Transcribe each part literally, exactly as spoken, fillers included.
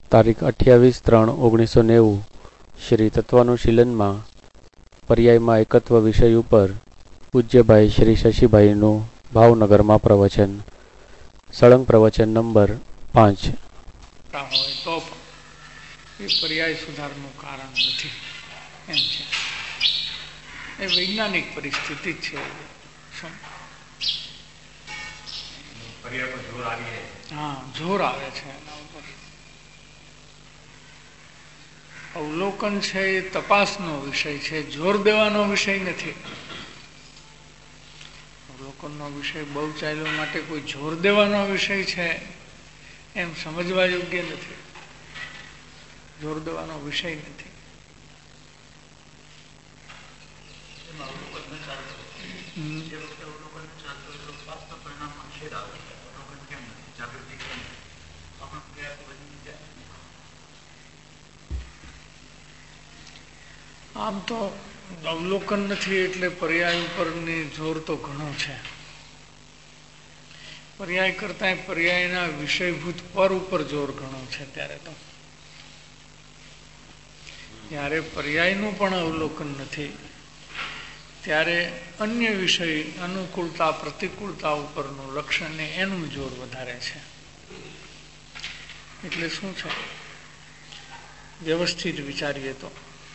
તારીખ અઠ્યાવીસ ત્રણ ઓગણીસો નેવું શ્રી તત્વાનુશીલનમાં પર્યાયમાં એકત્વ વિષય ઉપર પૂજ્યભાઈ શ્રી શશીભાઈનું ભાવનગરમાં પ્રવચન. સળંગ પ્રવચન નંબર પાંચ. હોય તો એ પર્યાય સુધારનું કારણ નથી એમ છે. એ વૈજ્ઞાનિક પરિસ્થિતિ જ છે. હા, જોર આવે છે એના ઉપર. અવલોકન છે એ તપાસનો વિષય છે, જોર દેવાનો વિષય નથી. અવલોકનનો વિષય બહુ ચાલ્યો માટે કોઈ જોર દેવાનો વિષય છે એમ સમજવા યોગ્ય નથી. જોર દેવાનો વિષય નથી. આમ તો અવલોકન નથી એટલે પર્યાય ઉપરની જોર તો ઘણું છે. પર્યાય કરતા પર્યાયના વિષયભૂત પર ઉપર જોર ઘણું છે. ત્યારે તો જ્યારે પર્યાયનું પણ અવલોકન નથી ત્યારે અન્ય વિષય અનુકૂળતા પ્રતિકૂળતા ઉપરનું લક્ષણ એનું જોર વધારે છે. એટલે શું છે, વ્યવસ્થિત વિચારીએ તો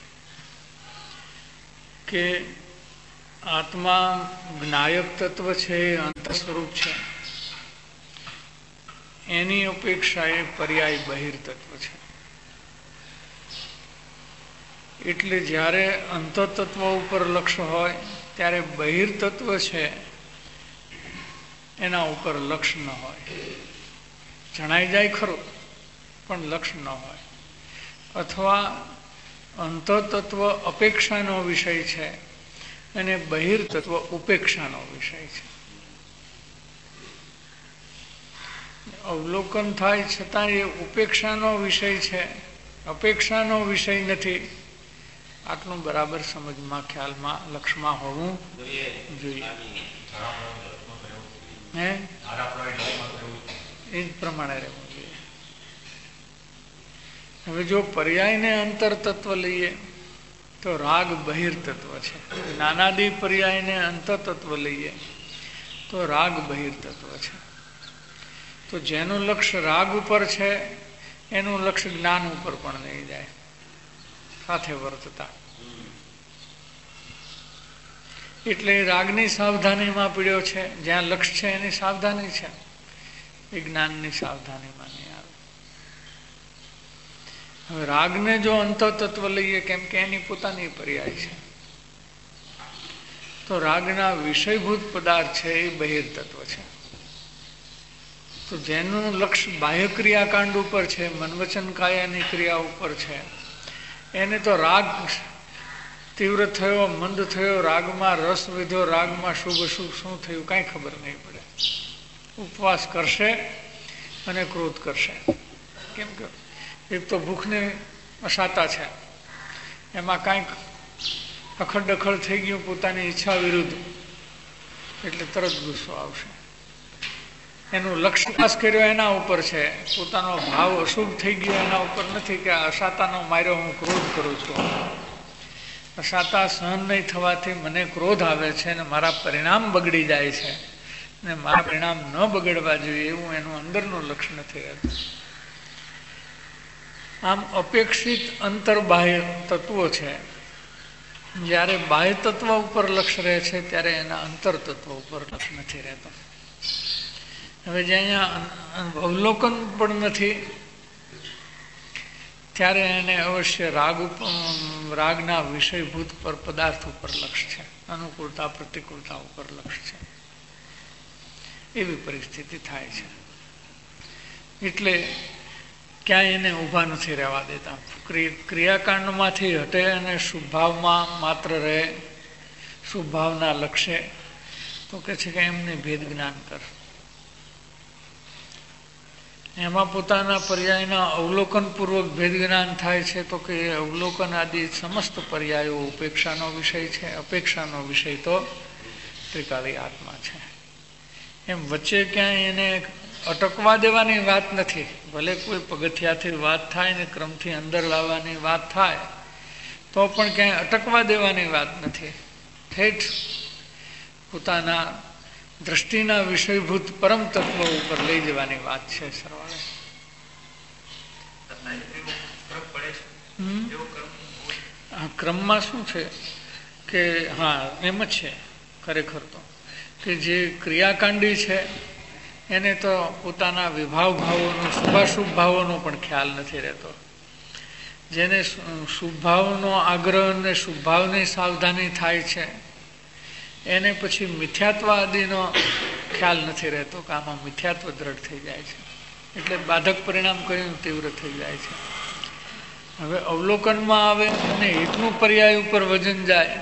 કે આત્મા જ્ઞાયક તત્વ છે, અંત સ્વરૂપ છે, એની અપેક્ષા એ પર્યાય બહિર તત્વ છે. એટલે જ્યારે અંત તત્વ ઉપર લક્ષ હોય ત્યારે બહિર તત્વ છે એના ઉપર લક્ષ ન હોય. જણાઈ જાય ખરું પણ લક્ષ ન હોય. અથવા અંત તત્વ અપેક્ષાનો વિષય છે અને બહિર તત્વ ઉપેક્ષાનો વિષય છે. અવલોકન થાય છતાં એ ઉપેક્ષાનો વિષય છે, અપેક્ષાનો વિષય નથી. આટલું બરાબર સમજમાં ખ્યાલમાં લક્ષમાં હોવું જોઈએ. હે એ જ પ્રમાણે રહેવું જોઈએ. હવે જો પર્યાયને અંતર તત્વ લઈએ તો રાગ બહિર તત્વ છે. નાનાદી પર્યાયને અંતર તત્વ લઈએ તો રાગ બહિર તત્વ છે. તો જેનું લક્ષ્ય રાગ ઉપર છે એનું લક્ષ્ય જ્ઞાન ઉપર પણ નહીં જાય સાથે વર્તતા. એટલે રાગની સાવધાનીમાં પીડ્યો છે. જ્યાં લક્ષ્ય છે એની સાવધાની છે, વિજ્ઞાનની સાવધાનીમાં નહીં આવે. હવે રાગને જો અંત તત્વ લઈએ કેમ કે એની પોતાની પર્યાય છે તો રાગના વિષયભૂત પદાર્થ છે એ બહિર તત્વ છે. તો જેનું લક્ષ્ય બાહ્ય ક્રિયાકાંડ ઉપર છે, મનવચન કાયાની ક્રિયા ઉપર છે, એને તો રાગ તીવ્ર થયો, મંદ થયો, રાગમાં રસ વિધો, રાગમાં શુભ અશુભ શું થયું કાંઈ ખબર નહીં પડે. ઉપવાસ કરશે અને ક્રોધ કરશે. કેમ કે એક તો ભૂખની અસાતા છે, એમાં કાંઈક અખડ ડખડ થઈ ગયું પોતાની ઈચ્છા વિરુદ્ધ એટલે તરત ગુસ્સો આવશે. એનું લક્ષ્ય પાસ કર્યો એના ઉપર છે, પોતાનો ભાવ અશુભ થઈ ગયો એના ઉપર નથી કે અસાતાનો માર્યો હું ક્રોધ કરું છું. અસાતા સહન નહીં થવાથી મને ક્રોધ આવે છે અને મારા પરિણામ બગડી જાય છે ને મારા પરિણામ ન બગડવા જોઈએ એવું એનું અંદરનું લક્ષ્ય નથી રહેતું. આમ અપેક્ષિત અંતર્બાહ્ય તત્વો છે. જ્યારે બાહ્ય તત્વ ઉપર લક્ષ્ય રહે છે ત્યારે એના અંતર તત્વ ઉપર લક્ષ્ય નથી રહેતો. હવે જે અહીંયા અવલોકન પણ નથી ત્યારે એને અવશ્ય રાગ રાગના વિષયભૂત પર પદાર્થ ઉપર લક્ષ્ય છે, અનુકૂળતા પ્રતિકૂળતા ઉપર લક્ષ્ય છે. એવી પરિસ્થિતિ થાય છે. એટલે ક્યાંય એને ઊભા નથી રહેવા દેતા. ક્રિયાકાંડમાંથી હટે અને શુભભાવમાં માત્ર રહે, શુભભાવના લક્ષ્ય તો કે છે કે એમને ભેદ જ્ઞાન કર. એમાં પોતાના પર્યાયના અવલોકનપૂર્વક ભેદ જ્ઞાન થાય છે તો કે અવલોકન આદિ સમસ્ત પર્યાયો ઉપેક્ષાનો વિષય છે, અપેક્ષાનો વિષય તો ત્રિકાળી આત્મા છે. એમ વચ્ચે ક્યાંય એને અટકવા દેવાની વાત નથી. ભલે કોઈ પગથિયાથી વાત થાય ને ક્રમથી અંદર લાવવાની વાત થાય તો પણ ક્યાંય અટકવા દેવાની વાત નથી. ઠેઠ પોતાના દ્રષ્ટિના વિષયભૂત પરમ તત્વ ઉપર લઈ જવાની વાત છે સરવાળે. આ ક્રમમાં શું છે કે હા એમ જ છે ખરેખર તો કે જે ક્રિયાકાંડી છે એને તો પોતાના વિભાવ ભાવોનો શુભાશુભ ભાવોનો પણ ખ્યાલ નથી રહેતો. જેને શુભ ભાવનો આગ્રહ અને શુભ ભાવની સાવધાની થાય છે એને પછી મિથ્યાત્વ આદિનો ખ્યાલ નથી રહેતો કે આમાં મિથ્યાત્વ દ્રઢ થઈ જાય છે એટલે બાધક પરિણામ કર્યું તીવ્ર થઈ જાય છે. હવે અવલોકનમાં આવે અને એકનું પર્યાય ઉપર વજન જાય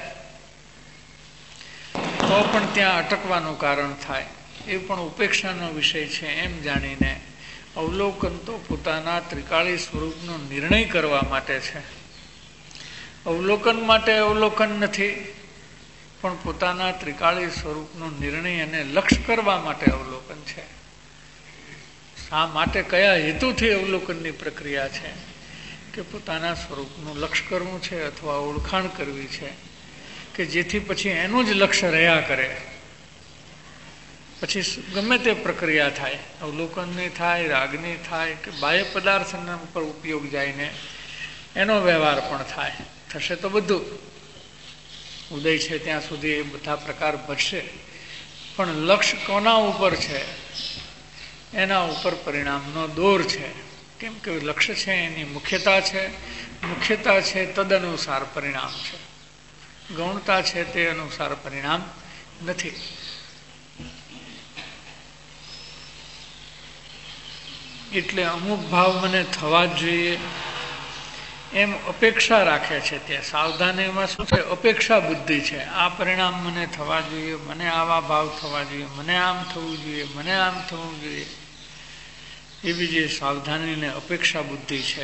તો પણ ત્યાં અટકવાનું કારણ થાય. એ પણ ઉપેક્ષાનો વિષય છે એમ જાણીને અવલોકન તો પોતાના ત્રિકાળી સ્વરૂપનો નિર્ણય કરવા માટે છે. અવલોકન માટે અવલોકન નથી પણ પોતાના ત્રિકાળી સ્વરૂપનો નિર્ણય અને લક્ષ્ય કરવા માટે અવલોકન છે. શા માટે કયા હેતુથી અવલોકનની પ્રક્રિયા છે કે પોતાના સ્વરૂપનું લક્ષ્ય કરવું છે અથવા ઓળખાણ કરવી છે કે જેથી પછી એનું જ લક્ષ્ય રહ્યા કરે. પછી ગમે તે પ્રક્રિયા થાય, અવલોકનની થાય, રાગની થાય કે બાહ્ય પદાર્થના ઉપર ઉપયોગ જાયને એનો વ્યવહાર પણ થાય. થશે તો બધું ઉદય છે ત્યાં સુધી એ બધા પ્રકાર ભજશે પણ લક્ષ્ય કોના ઉપર છે એના ઉપર પરિણામનો દોર છે. કેમ કે લક્ષ્ય છે એની મુખ્યતા છે, મુખ્યતા છે તદનુસાર પરિણામ છે, ગૌણતા છે તે અનુસાર પરિણામ નથી. એટલે અમુક ભાવ મને થવા જ જોઈએ એમ અપેક્ષા રાખે છે. ત્યાં સાવધાનીમાં શું છે? અપેક્ષા બુદ્ધિ છે. આ પરિણામ મને થવા જોઈએ, મને આવા ભાવ થવા જોઈએ, મને આમ થવું જોઈએ, મને આમ થવું જોઈએ, એવી જે સાવધાનીને અપેક્ષા બુદ્ધિ છે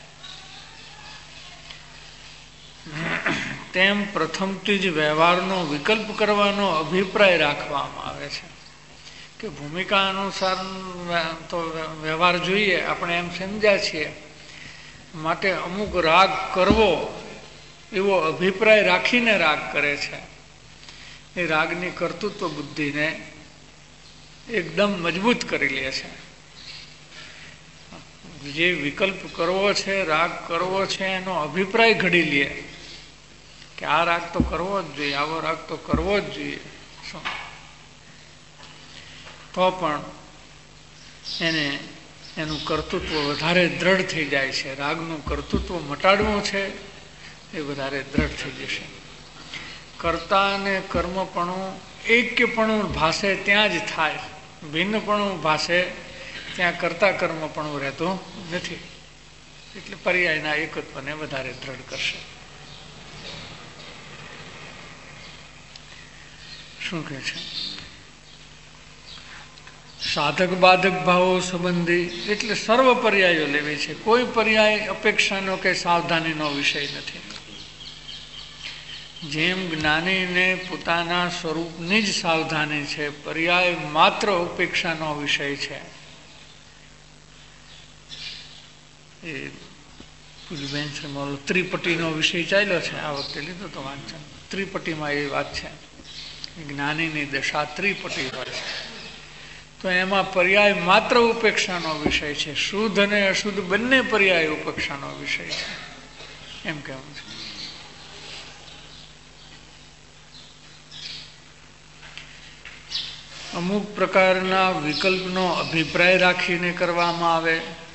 તેમ પ્રથમથી જ વ્યવહારનો વિકલ્પ કરવાનો અભિપ્રાય રાખવામાં આવે છે કે ભૂમિકા અનુસાર તો વ્યવહાર જોઈએ આપણે એમ સમજ્યા છીએ માટે અમુક રાગ કરવો એવો અભિપ્રાય રાખીને રાગ કરે છે. એ રાગની કર્તૃત્વ બુદ્ધિને એકદમ મજબૂત કરી લે છે. જે વિકલ્પ કરવો છે, રાગ કરવો છે એનો અભિપ્રાય ઘડી લે કે આ રાગ તો કરવો જ જોઈએ, આવો રાગ તો કરવો જ જોઈએ. શું તો પણ એને એનું કર્તૃત્વ વધારે દ્રઢ થઈ જાય છે. રાગનું કર્તૃત્વ મટાડવું છે એ વધારે દ્રઢ થઈ જશે. કર્તા અને કર્મપણું એક્યપણું ભાષે ત્યાં જ થાય, ભિન્નપણું ભાષે ત્યાં કર્તા કર્મપણું રહેતું નથી. એટલે પર્યાયના એકત્વને વધારે દ્રઢ કરશે. શું કહે છે? સાધક બાધક ભાવો સંબંધી એટલે સર્વ પર્યાયો લેવી છે. કોઈ પર્યાય અપેક્ષાનો કે સાવધાનીનો વિષય નથી. જેમ જ્ઞાનીને પોતાના સ્વરૂપની જ સાવધાની છે, પર્યાય માત્ર ઉપેક્ષાનો વિષય છે. એ પૂજબેન શ્રીમોલ ત્રિપટીનો વિષય ચાલ્યો છે, આ વખતે લીધો તો વાંચન. ત્રિપટીમાં એ વાત છે જ્ઞાનીની દશા ત્રિપટી હોય છે તો એમાં પર્યાય માત્ર ઉપેક્ષાનો વિષય છે. શુદ્ધ અને અશુદ્ધ બંને પર્યાય ઉપેક્ષાનો વિષય છે એમ કહેવું છે. અમુક પ્રકારના વિકલ્પનો અભિપ્રાય રાખીને કરવામાં આવે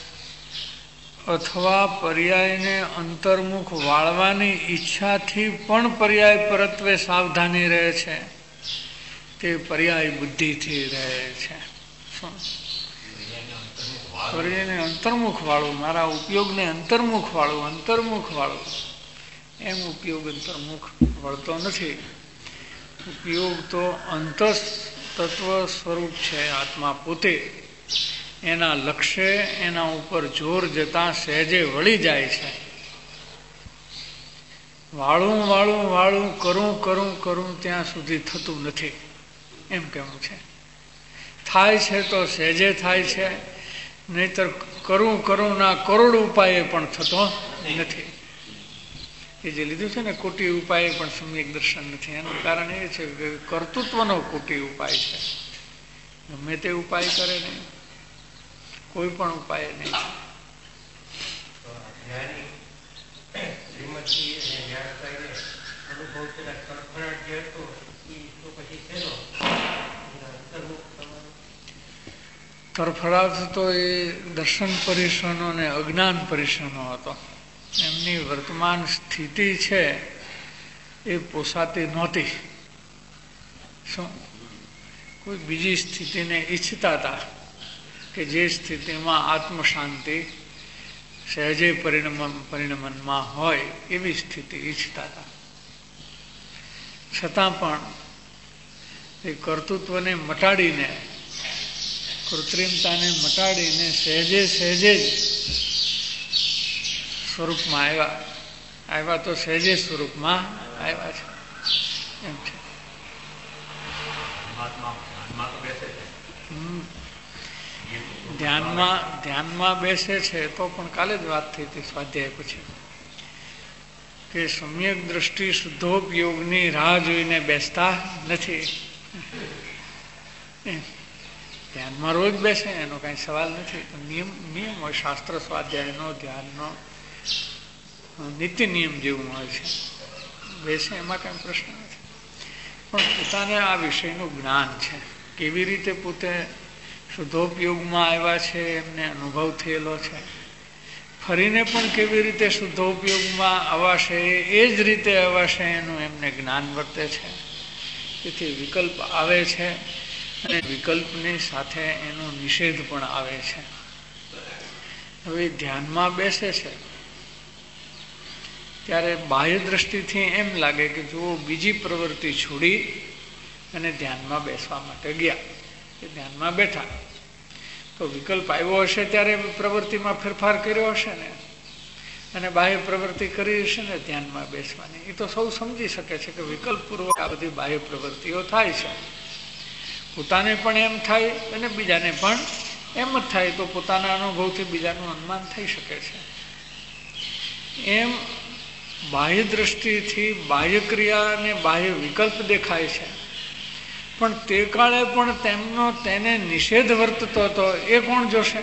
અથવા પર્યાયને અંતર્મુખ વાળવાની ઈચ્છાથી પણ પર્યાય પરત્વે સાવધાની રહે છે તે પર્યાય બુદ્ધિથી રહે છે. પર્યાયને અંતર્મુખ વાળું, મારા ઉપયોગને અંતર્મુખ વાળું, અંતર્મુખ વાળું એમ ઉપયોગ અંતર્મુખ વળતો નથી. ઉપયોગ તો અંતસ તત્વ સ્વરૂપ છે આત્મા પોતે. એના લક્ષ્ય એના ઉપર જોર જતા સહેજે વળી જાય છે. વાળું વાળું વાળું કરું કરું કરું ત્યાં સુધી થતું નથી એમ કેવું છે. થાય છે તો સહેજે થાય છે, નહીતર કરું કરું ના કરોડ ઉપાય પણ થતો નથી. એ જે લીધું છે ને કોટી ઉપાય પણ સમ્યક દર્શન નથી, એનું કારણ એ છે કે કર્તૃત્વનો કોટી ઉપાય છે. ગમે તે ઉપાય કરે નહીં, કોઈ પણ ઉપાય નહીં. તરફડાટ તો એ દર્શન પરિશ્રમનો અને અજ્ઞાન પરિશ્રમનો હતો. એમની વર્તમાન સ્થિતિ છે એ પોસાતી નહોતી. શું કોઈ બીજી સ્થિતિને ઈચ્છતા હતા કે જે સ્થિતિમાં આત્મશાંતિ સહેજે પરિણમ પરિણમનમાં હોય એવી સ્થિતિ ઈચ્છતા હતા. છતાં પણ એ કર્તૃત્વને મટાડીને, કૃત્રિમતાને મટાડીને સહેજે સહેજે જ સ્વરૂપમાં આવ્યા. આવ્યા તો સહેજે સ્વરૂપમાં આવ્યા છે એમ છે. ધ્યાનમાં ધ્યાનમાં બેસે છે તો પણ કાલે જ વાત થઈ હતી સ્વાધ્યાય પછી કે સમ્યક દ્રષ્ટિ શુદ્ધોપયોગની રાહ જોઈને બેસતા નથી. ધ્યાનમાં રોજ બેસે એનો કઈ સવાલ નથી. નિયમ નિયમ હોય, શાસ્ત્ર સ્વાધ્યાયનો ધ્યાનનો નિત્ય નિયમ જેવું હોય છે. બેસે એમાં કઈ પ્રશ્ન નથી. પણ પોતાને આ વિષયનું જ્ઞાન છે, કેવી રીતે પોતે શુદ્ધોપયોગમાં આવ્યા છે એમને અનુભવ થયેલો છે. ફરીને પણ કેવી રીતે શુદ્ધોપયોગમાં અવાશે એ જ રીતે અવાશે એનું એમને જ્ઞાન વર્તે છે. તેથી વિકલ્પ આવે છે અને વિકલ્પની સાથે એનો નિષેધ પણ આવે છે. હવે ધ્યાનમાં બેસે છે ત્યારે બાહ્ય દ્રષ્ટિથી એમ લાગે કે જો બીજી પ્રવૃત્તિ છોડી અને ધ્યાનમાં બેસવા માટે ગયા, એ ધ્યાનમાં બેઠા તો વિકલ્પ આવ્યો હશે ત્યારે પ્રવૃત્તિમાં ફેરફાર કર્યો હશે ને, અને બાહ્ય પ્રવૃત્તિ કરી હશે ને ધ્યાનમાં બેસવાની. એ તો સૌ સમજી શકે છે કે વિકલ્પપૂર્વક આ બધી બાહ્ય પ્રવૃત્તિઓ થાય છે. પોતાને પણ એમ થાય અને બીજાને પણ એમ જ થાય તો પોતાના અનુભવથી બીજાનું અનુમાન થઈ શકે છે. એમ બાહ્ય દ્રષ્ટિથી બાહ્ય ક્રિયા અને બાહ્ય વિકલ્પ દેખાય છે, પણ તે કાળે પણ તેમનો તેને નિષેધ વર્તતો હતો એ કોણ જોશે?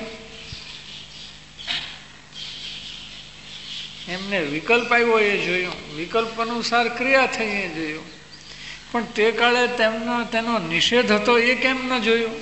એમને વિકલ્પ આવ્યો એ જોયું, વિકલ્પ અનુસાર ક્રિયા થઈ એ જોયું, પણ તે કાળે તેમનો તેનો નિષેધ હતો એ કેમ ન જોયું?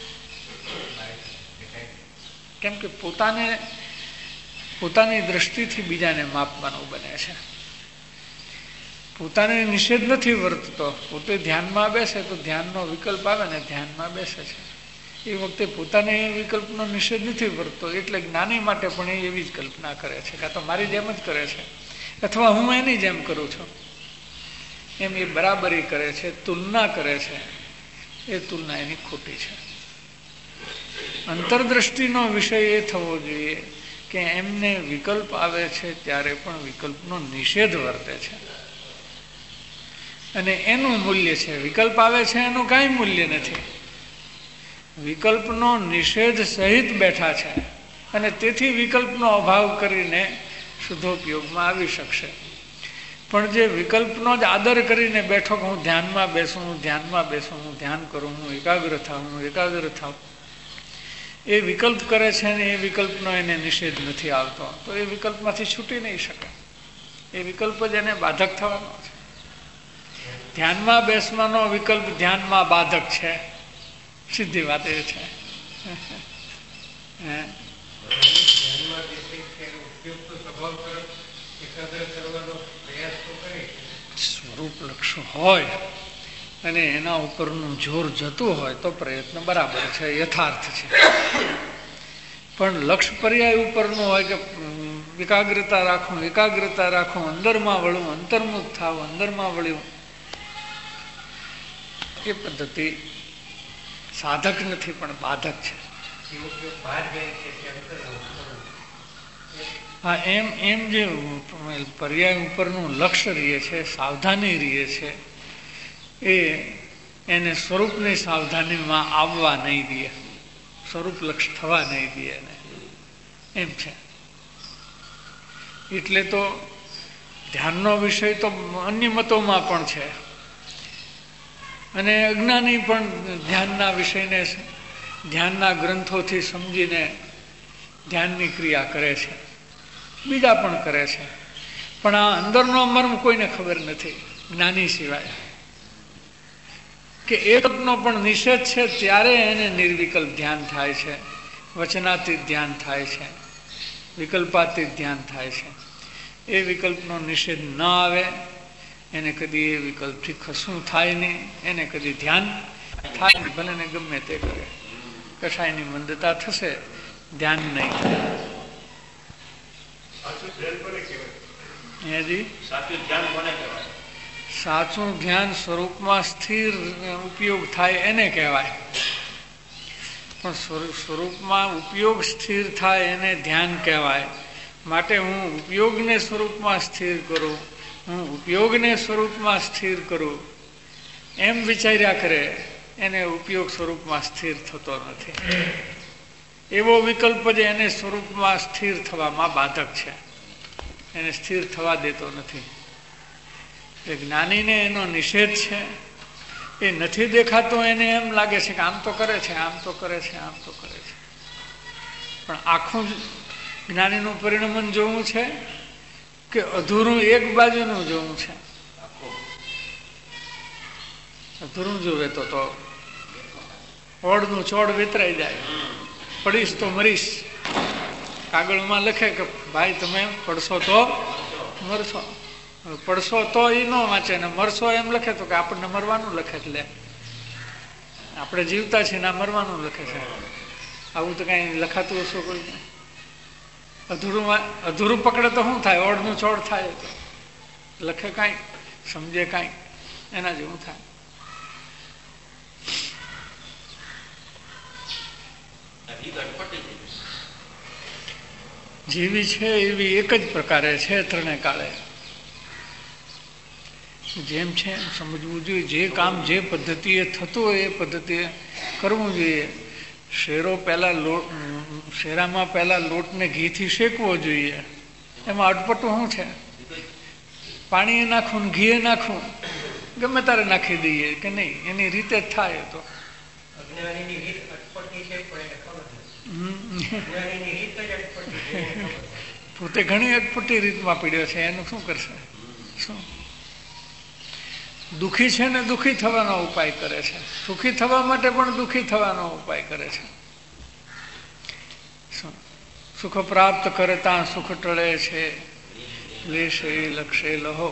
કેમ કે પોતાને પોતાની દ્રષ્ટિથી બીજાને માપવાનું બને છે. પોતાને નિષેધ નથી વર્તતો. પોતે ધ્યાનમાં બેસે તો ધ્યાનનો વિકલ્પ આવે ને ધ્યાનમાં બેસે છે. એ વખતે પોતાને એ વિકલ્પનો નિષેધ નથી વર્તતો, એટલે જ્ઞાની માટે પણ એ એવી જ કલ્પના કરે છે, કાં તો મારી જેમ જ કરે છે અથવા હું એની જેમ કરું છું એમ એ બરાબરી કરે છે, તુલના કરે છે. એ તુલના એની ખોટી છે. અંતરદ્રષ્ટિનો વિષય એ થવો જોઈએ કે એમને વિકલ્પ આવે છે ત્યારે પણ વિકલ્પનો નિષેધ વર્તે છે અને એનું મૂલ્ય છે. વિકલ્પ આવે છે એનું કાંઈ મૂલ્ય નથી. વિકલ્પનો નિષેધ સહિત બેઠા છે અને તેથી વિકલ્પનો અભાવ કરીને શુદ્ધોપયોગમાં આવી શકશે. પણ જે વિકલ્પનો જ આદર કરીને બેઠો કે હું ધ્યાનમાં બેસું, હું ધ્યાનમાં બેસું, હું ધ્યાન કરું, હું એકાગ્ર થાઉં, હું એકાગ્ર થાઉં, એ વિકલ્પ કરે છે ને એ વિકલ્પનો એને નિષેધ નથી આવતો, તો એ વિકલ્પમાંથી છૂટી નહીં શકે. એ વિકલ્પ જ એને બાધક થવાનો છે. ધ્યાનમાં બેસવાનો વિકલ્પ ધ્યાનમાં બાધક છે. સીધી વાત એ છે. સ્વરૂપ લક્ષ હોય અને એના ઉપરનું જોર જતું હોય તો પ્રયત્ન બરાબર છે, યથાર્થ છે. પણ લક્ષ પર્યાય ઉપરનું હોય કે એકાગ્રતા રાખું, એકાગ્રતા રાખું, અંદરમાં વળું, અંતર્મુખ થાવ, અંદરમાં વળ્યું, એ પદ્ધતિ સાધક નથી પણ બાધક છે. હા, એમ એમ જે પર્યાય ઉપરનું લક્ષ્ય રહીએ છે, સાવધાની રહીએ છે, એ એને સ્વરૂપની સાવધાનીમાં આવવા નહીં દે, સ્વરૂપ લક્ષ થવા નહીં દે એને, એમ છે. એટલે તો ધ્યાનનો વિષય તો અન્ય મતોમાં પણ છે, અને અજ્ઞાની પણ ધ્યાનના વિષયને ધ્યાનના ગ્રંથોથી સમજીને ધ્યાનની ક્રિયા કરે છે, બીજા પણ કરે છે. પણ આ અંદરનો મર્મ કોઈને ખબર નથી જ્ઞાની સિવાય, કે એકનો પણ નિષેધ છે ત્યારે એને નિર્વિકલ્પ ધ્યાન થાય છે, વચનાતીત ધ્યાન થાય છે, વિકલ્પાતીત ધ્યાન થાય છે. એ વિકલ્પનો નિષેધ ન આવે એને કદી એ વિકલ્પથી કશું થાય નહીં, એને કદી ધ્યાન થાય નહીં, ભલે ને ગમે તે કરે, કશાયની મંદતા થશે, ધ્યાન નહીં થાય. સાચું ધ્યાન સ્વરૂપમાં સ્થિર ઉપયોગ થાય એને કહેવાય, પણ સ્વરૂપમાં ઉપયોગ સ્થિર થાય એને ધ્યાન કહેવાય. માટે હું ઉપયોગને સ્વરૂપમાં સ્થિર કરું, હું ઉપયોગને સ્વરૂપમાં સ્થિર કરું એમ વિચાર્યા કરે, એને ઉપયોગ સ્વરૂપમાં સ્થિર થતો નથી. એવો વિકલ્પ જ એને સ્વરૂપમાં સ્થિર થવામાં બાધક છે, એને સ્થિર થવા દેતો નથી. એ જ્ઞાનીને એનો નિષેધ છે, એ નથી દેખાતો, એને એમ લાગે છે કે આમ તો કરે છે, આમ તો કરે છે, આમ તો કરે છે. પણ આખું જ જ્ઞાનીનું પરિણમન જોવું છે કે અધૂરું એક બાજુનું જોવું છે? અધૂરું જોવે તો તો ઓળનું ચોળ વિતરાઈ જાય, પડીશ તો મરીશ. કાગળમાં લખે કે ભાઈ તમે પડશો તો મરશો, પડશો તો એ ન વાંચે, ને મરશો એમ લખે તો કે આપણને મરવાનું લખે, એટલે આપણે જીવતા છીએ ને મરવાનું લખે છે. આવું તો કઈ લખાતું હશે કોઈ? અધૂરું અધૂરું પકડે તો શું થાય? ઓળનું ચોળ થાય, તો લખે કાંઈ, સમજે કાંઈ, એના જેવું થાય. જેવી છે એવી એક જ પ્રકારે છે ત્રણે કાળે. જેમ છે એમ સમજવું જોઈએ. જે કામ જે પદ્ધતિએ થતું હોય એ પદ્ધતિએ કરવું જોઈએ. શેરો પહેલા લોટ, શેરામાં પહેલા લોટને ઘીથી શેકવો જોઈએ. એમાં અટપટું શું છે? પાણી નાખવું ને ઘી નાખવું, ગમે તારે નાખી દઈએ કે નહીં, એની રીતે જ થાય. તો પોતે ઘણી અટપટી રીતમાં પીડ્યો છે, એનું શું કરશે? શું દુઃખી છે ને દુઃખી થવાનો ઉપાય કરે છે, સુખી થવા માટે પણ દુઃખી થવાનો ઉપાય કરે છે. શું સુખ પ્રાપ્ત કરતા સુખ ટળે છે, લેશે લક્ષે લહો.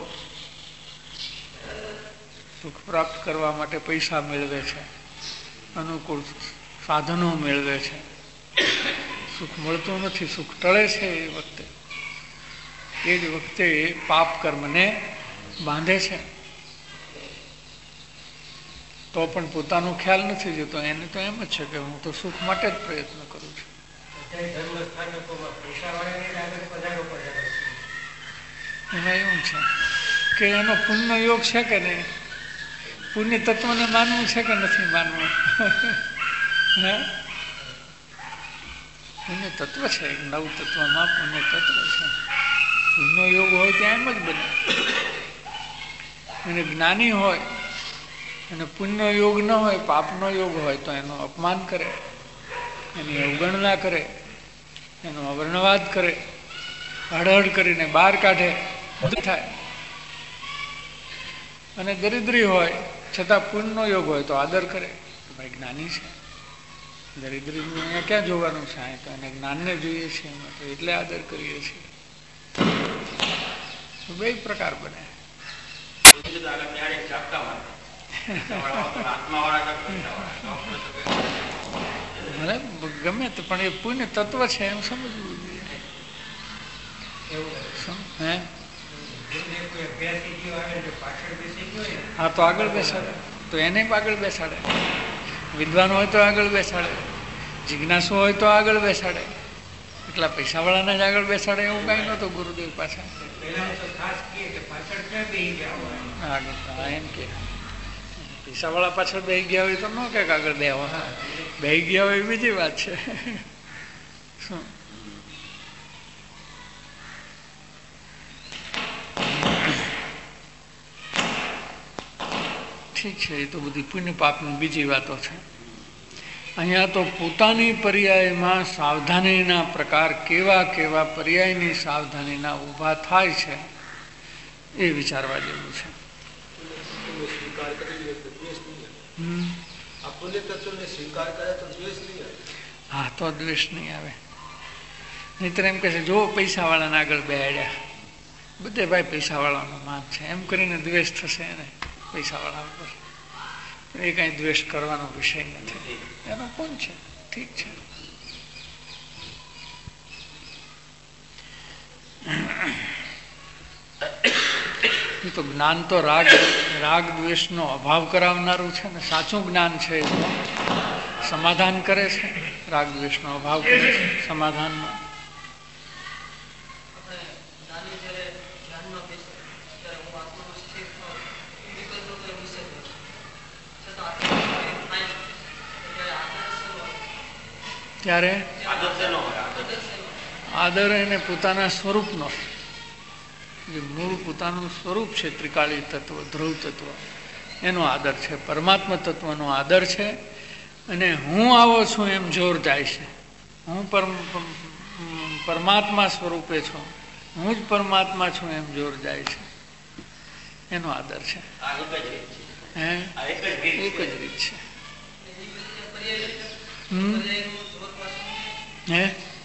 સુખ પ્રાપ્ત કરવા માટે પૈસા મેળવે છે, અનુકૂળ સાધનો મેળવે છે, સુખ મળતું નથી, સુખ ટળે છે. એ વખતે એ જ વખતે પાપ કર્મને બાંધે છે. તો પણ પોતાનો ખ્યાલ નથી જતો, એને તો એમ જ છે કે હું તો સુખ માટે જ પ્રયત્ન કરું છું. એમાં એવું છે કે એનો પુણ્ય યોગ છે કે નહીં, પુણ્ય તત્વને માનવું છે કે નથી માનવું? હે, પુણ્ય તત્વ છે, નવ તત્વમાં પુણ્ય તત્વ છે. પુણ્ય યોગ હોય ત્યાં એમ જ બને. અને જ્ઞાની હોય અને પુણ્ય યોગ ન હોય, પાપનો યોગ હોય, તો એનું અપમાન કરે, એની અવગણના કરે, એનો અવર્ણવાદ કરે, હળહળ કરીને બહાર કાઢે, બધું થાય. અને દરિદ્રી હોય છતાં પુણ્યનો યોગ હોય તો આદર કરે, ભાઈ જ્ઞાની છે. દરિદ્રીનું અહીંયા ક્યાં જોવાનું છે? તો એને જ્ઞાનને જોઈએ છે, એમાં તો એટલે આદર કરીએ છીએ. બે પ્રકાર બને. ગમે તો પણ એ પુણ્ય તત્વ છે એમ સમજવું જોઈએ. હે, હા તો આગળ બેસાડે, તો એને આગળ બેસાડે. વિદ્વાન હોય તો આગળ બેસાડે, જિજ્ઞાસુ હોય તો આગળ બેસાડે. એટલા પૈસાવાળાને જ આગળ બેસાડે એવું કઈ નહોતું ગુરુદેવ પાછા. આગળ એમ કે પૈસાવાળા પાછળ બેહી ગયા હોય તો ન કે આગળ દેવા, હા બેહી ગયા હોય એ બીજી વાત છે. શું ઠીક છે, એ તો બધી પુણ્ય પાપની બીજી વાતો છે. અહીંયા તો પોતાની પર્યાયમાં સાવધાનીના પ્રકાર કેવા કેવા પર્યાયની સાવધાનીના ઊભા થાય છે એ વિચારવા જેવું છે. હા તો દ્વેષ નહીં આવે. નહીતર એમ કહે છે જો પૈસા વાળાને આગળ બેહાડ્યા, બધે ભાઈ પૈસા વાળાનો માન છે એમ કરીને દ્વેષ થશે એને પૈસા વાળા ઉપર. એ કઈ દ્વેષ કરવાનો વિષય નથી. એનો કોણ છે? ઠીક છે. તો જ્ઞાન તો રાગ રાગ દ્વેષનો અભાવ કરાવનારું છે ને. સાચું જ્ઞાન છે સમાધાન કરે છે, રાગ દ્વેષનો અભાવ કરે છે સમાધાનમાં. ત્યારે આદર એને પોતાના સ્વરૂપનો, જે મૂળ પોતાનું સ્વરૂપ છે ત્રિકાળી તત્વ, ધ્રુવ તત્વ, એનો આદર છે. પરમાત્મા તત્વનો આદર છે. અને હું આવો છું એમ જોર જાય છે. હું પરમાત્મા સ્વરૂપે છું, હું જ પરમાત્મા છું એમ જોર જાય છે, એનો આદર છે. હે એક જ રીત છે. હમ હે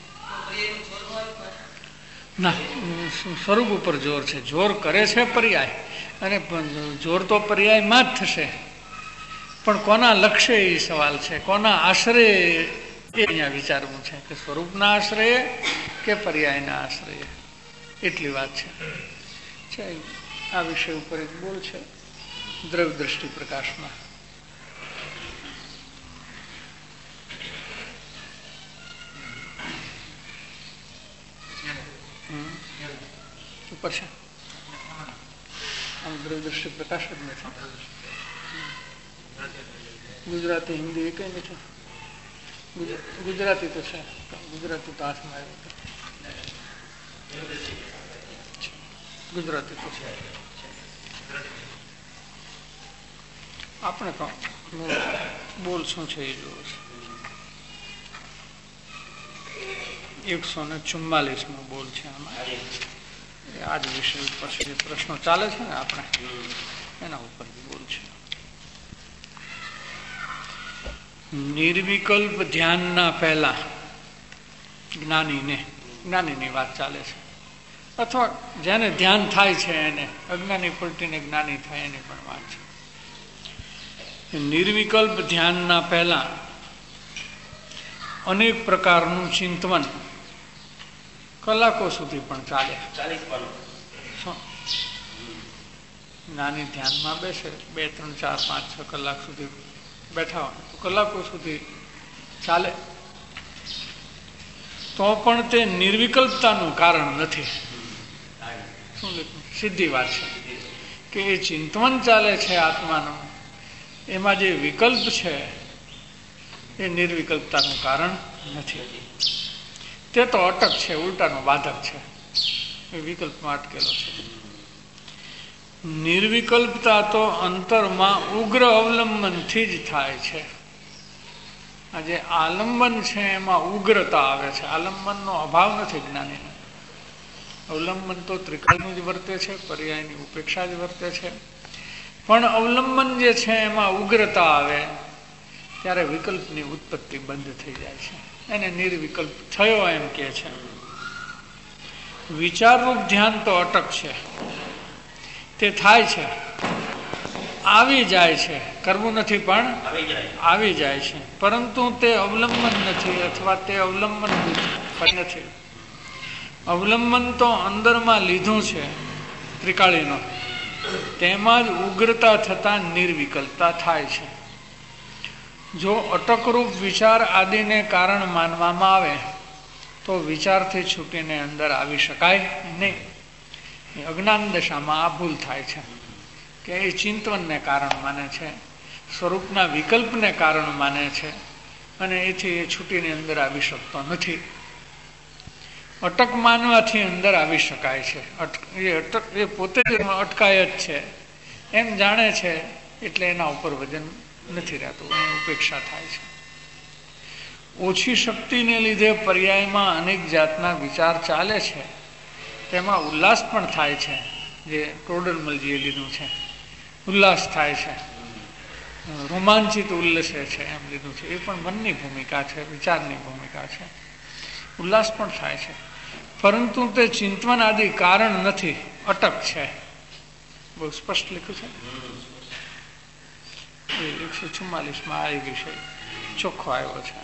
ના, સ્વરૂપ ઉપર જોર છે. જોર કરે છે પર્યાય, અને જોર તો પર્યાયમાં જ થશે. પણ કોના લક્ષ્ય એ સવાલ છે, કોના આશ્રય એ અહીંયા વિચારવું છે, કે સ્વરૂપના આશ્રય કે પર્યાયના આશ્રય. એટલી વાત છે. આ વિષય ઉપર એક બોલ છે દ્રવ્ય દ્રષ્ટિ પ્રકાશમાં. ઉપર છે આમ દ્રવ્ય દ્રષ્ટિ પ્રકાશ જ નથી. ગુજરાતી હિન્દી એ કઈ નથી. ગુજરાતી તો છે, ગુજરાતી તો હાથમાં આવ્યું. ગુજરાતી તો છે. આપણે તો બોલ શું છે એ જોવું છે. એકસો ને ચુમ્માલીસ નો બોલ છે આમાં. આ જ વિષય ઉપર જે પ્રશ્નો ચાલે છે ને આપણે એના ઉપર બોલ છે. નિર્વિકલ્પ ધ્યાનના પહેલા જ્ઞાનીને, જ્ઞાનીની વાત ચાલે છે, અથવા જેને ધ્યાન થાય છે એને, અજ્ઞાની પલટીને જ્ઞાની થાય એની પણ વાત છે. નિર્વિકલ્પ ધ્યાનના પહેલા અનેક પ્રકારનું ચિંતન કલાકો સુધી પણ ચાલે. જ્ઞાની ધ્યાનમાં બેસે, બે ત્રણ ચાર પાંચ છ કલાક સુધી બેઠા હોય તો કલાકો સુધી ચાલે, તો પણ તે નિર્વિકલ્પતાનું કારણ નથી. શું સીધી વાત છે કે એ ચિંતન ચાલે છે આત્માનું, એમાં જે વિકલ્પ છે એ નિર્વિકલ્પતાનું કારણ નથી. તે તો અટક છે, ઉલટાનો બાધક છે, એ વિકલ્પમાં અટકેલો છે. નિર્વિકલ્પતા તો અંતરમાં ઉગ્ર અવલંબનથી જ થાય છે. આ જે આલંબન છે એમાં ઉગ્રતા આવે છે. આલંબનનો અભાવ નથી જ્ઞાનીને. અવલંબન તો ત્રિકાળનું જ વર્તે છે, પર્યાયની ઉપેક્ષા જ વર્તે છે. પણ અવલંબન જે છે એમાં ઉગ્રતા આવે ત્યારે વિકલ્પની ઉત્પત્તિ બંધ થઈ જાય છે. એને નિર્વિકલ્પ થયો એમ કે છે. વિચારરૂપ ધ્યાન તો અટક છે, તે થાય છે, આવી જાય છે, કરવું નથી પણ આવી જાય છે, પરંતુ તે અવલંબન નથી, અથવા તે અવલંબન નથી. અવલંબન તો અંદરમાં લીધું છે ત્રિકાળીનો, તેમાં જ ઉગ્રતા થતા નિર્વિકલ્પતા થાય છે. જો અટકરૂપ વિચાર આદિને કારણ માનવામાં આવે તો વિચારથી છૂટીને અંદર આવી શકાય નહીં. અજ્ઞાન દશામાં આ ભૂલ થાય છે કે એ ચિંતનને કારણ માને છે, સ્વરૂપના વિકલ્પને કારણ માને છે અને એથી એ છૂટીને અંદર આવી શકતો નથી. અટક માનવાથી અંદર આવી શકાય છે. એ અટક એ પોતે જ અટકાય જ છે એમ જાણે છે એટલે એના ઉપર વજન નથી રહેતું, એની ઉપેક્ષા થાય છે. ઓછી શક્તિને લીધે પર્યાયમાં અનેક જાતના વિચાર ચાલે છે, તેમાં ઉલ્લાસ પણ થાય છે, જે ટોડરમલજીએ લીધું છે. ઉલ્લાસ થાય છે, રોમાંચિત ઉલ્લસે છે એમ લીધું છે. એ પણ મનની ભૂમિકા છે, વિચારની ભૂમિકા છે. ઉલ્લાસ પણ થાય છે, પરંતુ તે ચિંતન આદિ કારણ નથી, અટક છે. બહુ સ્પષ્ટ લખ્યું છે. એકસો ચુમ્માલીસ માં આ વિષય ચોખ્ખો આવ્યો છે.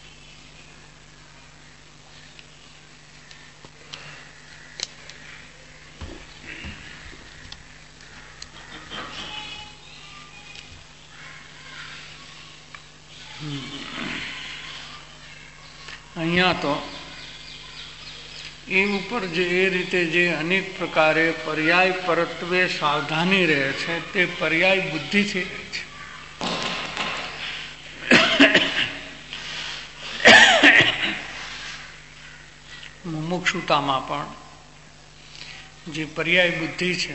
અહીંયા તો એ ઉપર જે એ રીતે જે અનેક પ્રકારે પર્યાય પરત્વે સાવધાની રહે છે તે પર્યાય બુદ્ધિથી રહે છે. મુમુક્ષુતામાં પણ જે પર્યાય બુદ્ધિ છે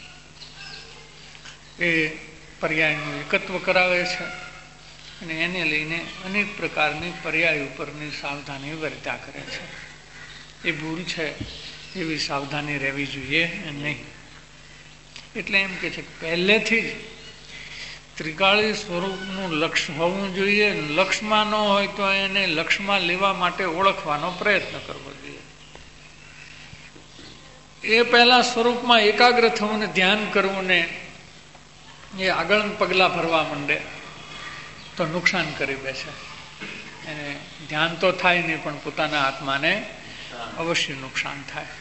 એ પર્યાયનું એકત્વ કરાવે છે અને એને લઈને અનેક પ્રકારની પર્યાય ઉપરની સાવધાની વર્ત્યા કરે છે. એ ભૂલ છે, એવી સાવધાની રહેવી જોઈએ નહીં. એટલે એમ કે છે કે પહેલેથી જ ત્રિકાળી સ્વરૂપનું લક્ષ્ય હોવું જોઈએ. લક્ષ્યમાં ન હોય તો એને લક્ષ્યમાં લેવા માટે ઓળખવાનો પ્રયત્ન કરવો જોઈએ. એ પહેલા સ્વરૂપમાં એકાગ્ર થવું ને ધ્યાન કરવું ને એ આગળ પગલાં ભરવા માંડે તો નુકસાન કરી બેસે. એને ધ્યાન તો થાય નહીં, પણ પોતાના આત્માને અવશ્ય નુકસાન થાય.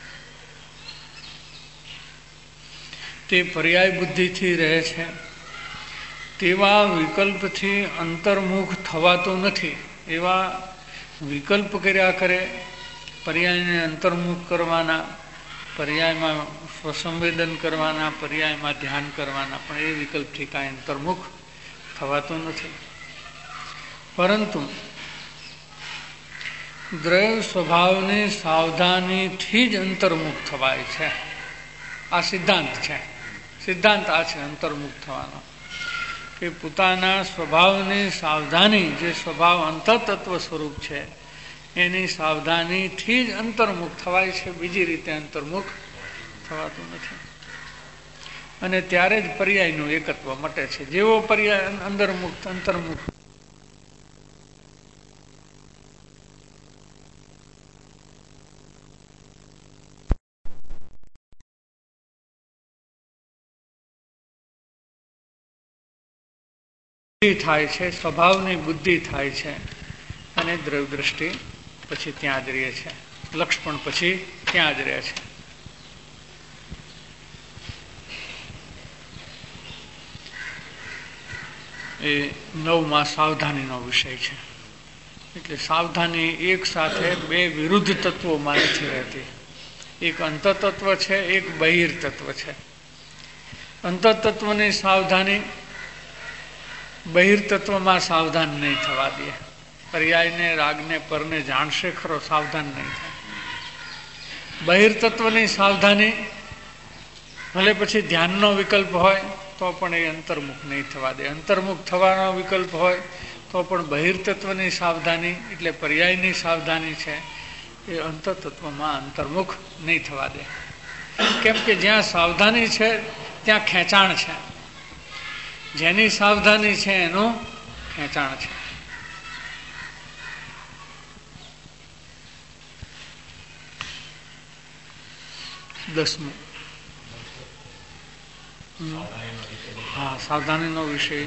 તે પર્યાય બુદ્ધિથી રહે છે. તેવા વિકલ્પથી અંતર્મુખ થવાતું નથી. એવા વિકલ્પ કર્યા કરે, પર્યાયને અંતર્મુખ કરવાના, પર્યાયમાં સ્વસંવેદન કરવાના, પર્યાયમાં ધ્યાન કરવાના, પણ એ વિકલ્પથી કાંઈ અંતર્મુખ થવાતું નથી. પરંતુ દ્રવ્ય સ્વભાવની સાવધાનીથી જ અંતર્મુખ થવાય છે. આ સિદ્ધાંત છે. સિદ્ધાંત આ છે અંતર્મુખ થવાનો, કે પોતાના સ્વભાવની સાવધાની, જે સ્વભાવ અંતઃતત્વ સ્વરૂપ છે એની સાવધાનીથી જ અંતર્મુખ થવાય છે. બીજી રીતે અંતર્મુખ થવાતું નથી. અને ત્યારે જ પર્યાયનું એકત્વ મટે છે. જેવો પર્યાય અંતર્મુખ અંતર્મુખ થાય છે, સ્વભાવની બુદ્ધિ થાય છે, અને દ્રવ્ય દ્રષ્ટિ પછી ત્યાં જ રહે છે. લક્ષ પણ પછી ત્યાં જ રહે છે. એ નવમાં સાવધાનીનો વિષય છે. એટલે સાવધાની એક સાથે બે વિરુદ્ધ તત્વોમાં નથી રહેતી. એક અંતઃતત્વ છે, એક બહિર તત્વ છે. અંતઃતત્વની સાવધાની બહિર્તત્વમાં સાવધાન નહીં થવા દે. પર્યાયને, રાગને, પરને જાણશે ખરો, સાવધાન નહીં થાય. બહિર્તત્વની સાવધાની ભલે પછી ધ્યાનનો વિકલ્પ હોય તો પણ એ અંતર્મુખ નહીં થવા દે. અંતર્મુખ થવાનો વિકલ્પ હોય તો પણ બહિર્તત્વની સાવધાની એટલે પર્યાયની સાવધાની છે એ અંતઃતત્વમાં અંતર્મુખ નહીં થવા દે. કેમ કે જ્યાં સાવધાની છે ત્યાં ખેંચાણ છે. જેની સાવધાની છે એનું ખેંચાણ છે. દસમું, હા, સાવધાનીનો વિષય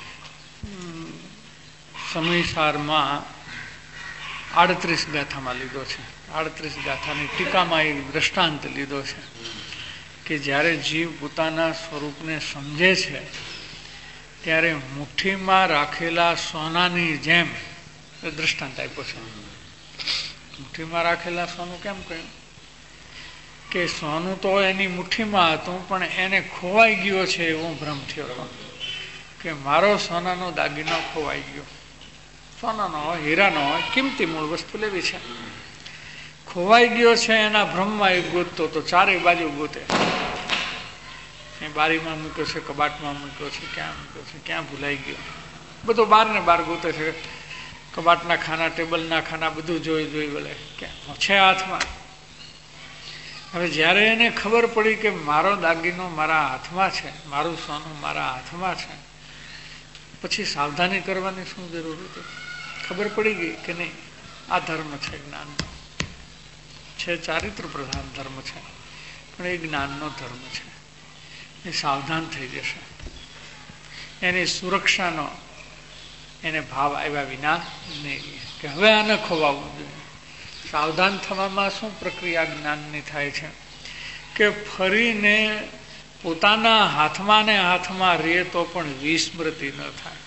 સમયસારમાં આડત્રીસ ગાથામાં લીધો છે. આડત્રીસ ગાથાની ટીકામાં એક દ્રષ્ટાંત લીધો છે કે જ્યારે જીવ પોતાના સ્વરૂપને સમજે છે ત્યારે મુઠ્ઠીમાં રાખેલા સોનાની જેમ દ્રષ્ટાંત આપ્યો છે. મુઠ્ઠીમાં રાખેલા સોનું કેમ કહ્યું? કે સોનું તો એની મુઠ્ઠીમાં હતું, પણ એને ખોવાઈ ગયો છે એવો ભ્રમ થયો હતો. કે મારો સોનાનો દાગીનો ખોવાઈ ગયો. સોનાનો હોય, હીરાનો હોય, કિંમતી મૂળ વસ્તુ લેવી છે, ખોવાઈ ગયો છે. એના ભ્રમમાં એ ગોતતો તો ચારે બાજુ ગોતે. બારીમાં મૂક્યો છે, કબાટમાં મૂક્યો છે, ક્યાં મૂક્યો છે, ક્યાં ભૂલાઈ ગયો, બધો બાર ને બાર ગોતે છે. કબાટના ખાના, ટેબલના ખાના બધું જોઈ જોઈ બોલે ક્યાં છે હાથમાં. હવે જ્યારે એને ખબર પડી કે મારો દાગીનો મારા હાથમાં છે, મારું સોનું મારા હાથમાં છે, પછી સાવધાની કરવાની શું જરૂર હતી? ખબર પડી ગઈ કે નહીં, આ ધર્મ છે, જ્ઞાન છે, ચારિત્ર પ્રધાન ધર્મ છે, પણ એ જ્ઞાનનો ધર્મ છે. એ સાવધાન થઈ જશે. એની સુરક્ષાનો એને ભાવ આવ્યા વિના નહીં કે હવે આને ખોવાવું જોઈએ. સાવધાન થવામાં શું પ્રક્રિયા જ્ઞાનની થાય છે કે ફરીને પોતાના હાથમાં ને હાથમાં રહે તો પણ વિસ્મૃતિ ન થાય.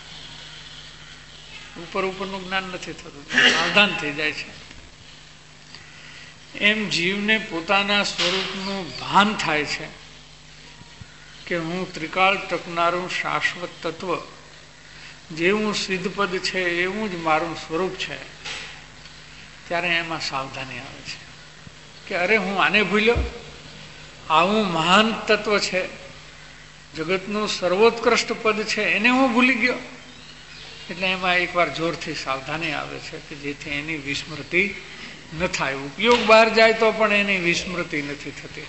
ઉપર ઉપરનું જ્ઞાન નથી થતું, સાવધાન થઈ જાય છે. એમ જીવને પોતાના સ્વરૂપનું ભાન થાય છે કે હું ત્રિકાળ ટકનારું શાશ્વત તત્વ, જેવું સિદ્ધપદ છે એવું જ મારું સ્વરૂપ છે. ત્યારે એમાં સાવધાની આવે છે કે અરે હું આને ભૂલ્યો, આવું મહાન તત્વ છે, જગતનું સર્વોત્કૃષ્ટ પદ છે, એને હું ભૂલી ગયો. એટલે એમાં એકવાર જોરથી સાવધાની આવે છે કે જેથી એની વિસ્મૃતિ ન થાય. ઉપયોગ બહાર જાય તો પણ એની વિસ્મૃતિ નથી થતી.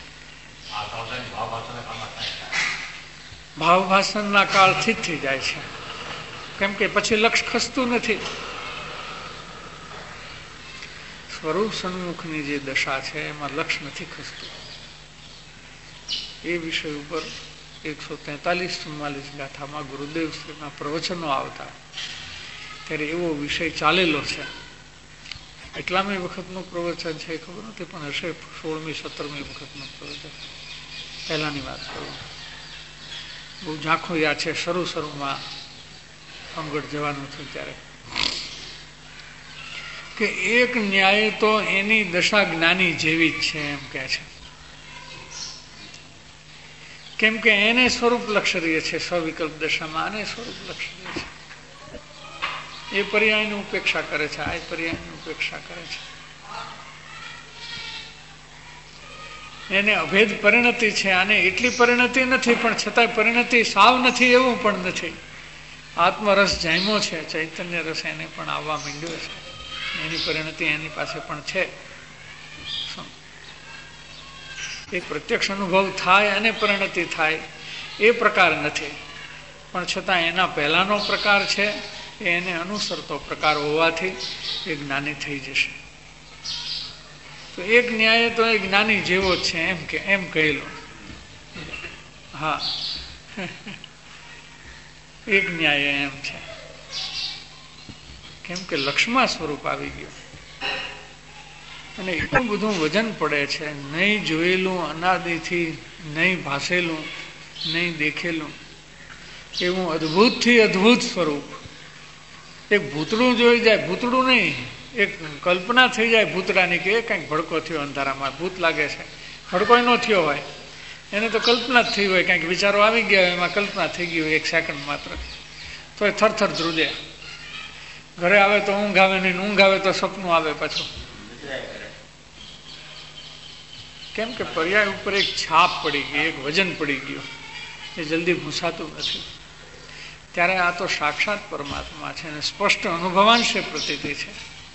ભાવભાષણના કાળથી જ થઈ જાય છે, કેમ કે પછી લક્ષ ખસતું નથી. સ્વરૂપ સન્મુખની જે દશા છે એમાં લક્ષ નથી ખસતું. એ વિષય ઉપર એકસો તેતાલીસ ચુમ્માલીસ ગાથામાં ગુરુદેવ શ્રીના પ્રવચનો આવતા ત્યારે એવો વિષય ચાલેલો છે. એટલામી વખતનું પ્રવચન છે ખબર નથી, પણ હશે સોળમી સત્તરમી વખતનું પ્રવચન. પહેલાની વાત કરું, બહુ ઝાંખું યાદ છે. શરૂ શરૂમાં અંગડ જવાનું થયું ત્યારે કે એક ન્યાય તો એની દશા જ્ઞાની જેવી જ છે એમ કે છે. કેમ કે એને સ્વરૂપ લક્ષરીય છે, સ્વવિકલ્પ દશામાં આને સ્વરૂપ લક્ષરીય છે. એ પર્યાયની ઉપેક્ષા કરે છે, આ પર્યાયની ઉપેક્ષા કરે છે. એને અભેદ પરિણતિ છે, આને એટલી પરિણતિ નથી, પણ છતાંય પરિણતિ સાવ નથી એવું પણ નથી. આત્મરસ જામ્યો છે, ચૈતન્ય રસ એને પણ આવવા માંડ્યો છે. એની પરિણતિ એની પાસે પણ છે. એક પ્રત્યક્ષ અનુભવ થાય અને પરિણતિ થાય એ પ્રકાર નથી, પણ છતાં એના પહેલાનો પ્રકાર છે, એને અનુસરતો પ્રકાર હોવાથી એ જ્ઞાની થઈ જશે. તો એક ન્યાય તો એ જ્ઞાની જેવો જ છે એમ કે એમ કહેલો. હા, એક ન્યાય એમ છે, કેમ કે લક્ષ્મણ સ્વરૂપ આવી ગયું અને એટલું બધું વજન પડે છે. નહીં જોયેલું અનાદિથી, નહીં ભાસેલું, નહીં દેખેલું એવું અદ્ભુતથી અદ્ભુત સ્વરૂપ. એક ભૂતળું જોઈ જાય, ભૂતળું નહીં, એક કલ્પના થઈ જાય ભૂતળાની કે કંઈક ભડકો થયો અંધારામાં, ભૂત લાગે છે. ભડકો ન થયો હોય, એને તો કલ્પના જ થઈ હોય, કંઈક વિચારો આવી ગયા હોય, એમાં કલ્પના થઈ ગઈ હોય એક સેકન્ડ માત્ર, તો એ થરથર ધ્રુજે. ઘરે આવે તો ઊંઘ આવે નહીં, ઊંઘ આવે તો સપનું આવે પાછું. કેમ કે પર્યાય ઉપર એક છાપ પડી ગઈ, એક વજન પડી ગયું, એ જલ્દી ભૂસાતું નથી. ત્યારે આ તો સાક્ષાત પરમાત્મા છે અને સ્પષ્ટ અનુભવાંશે પ્રતીતિ છે.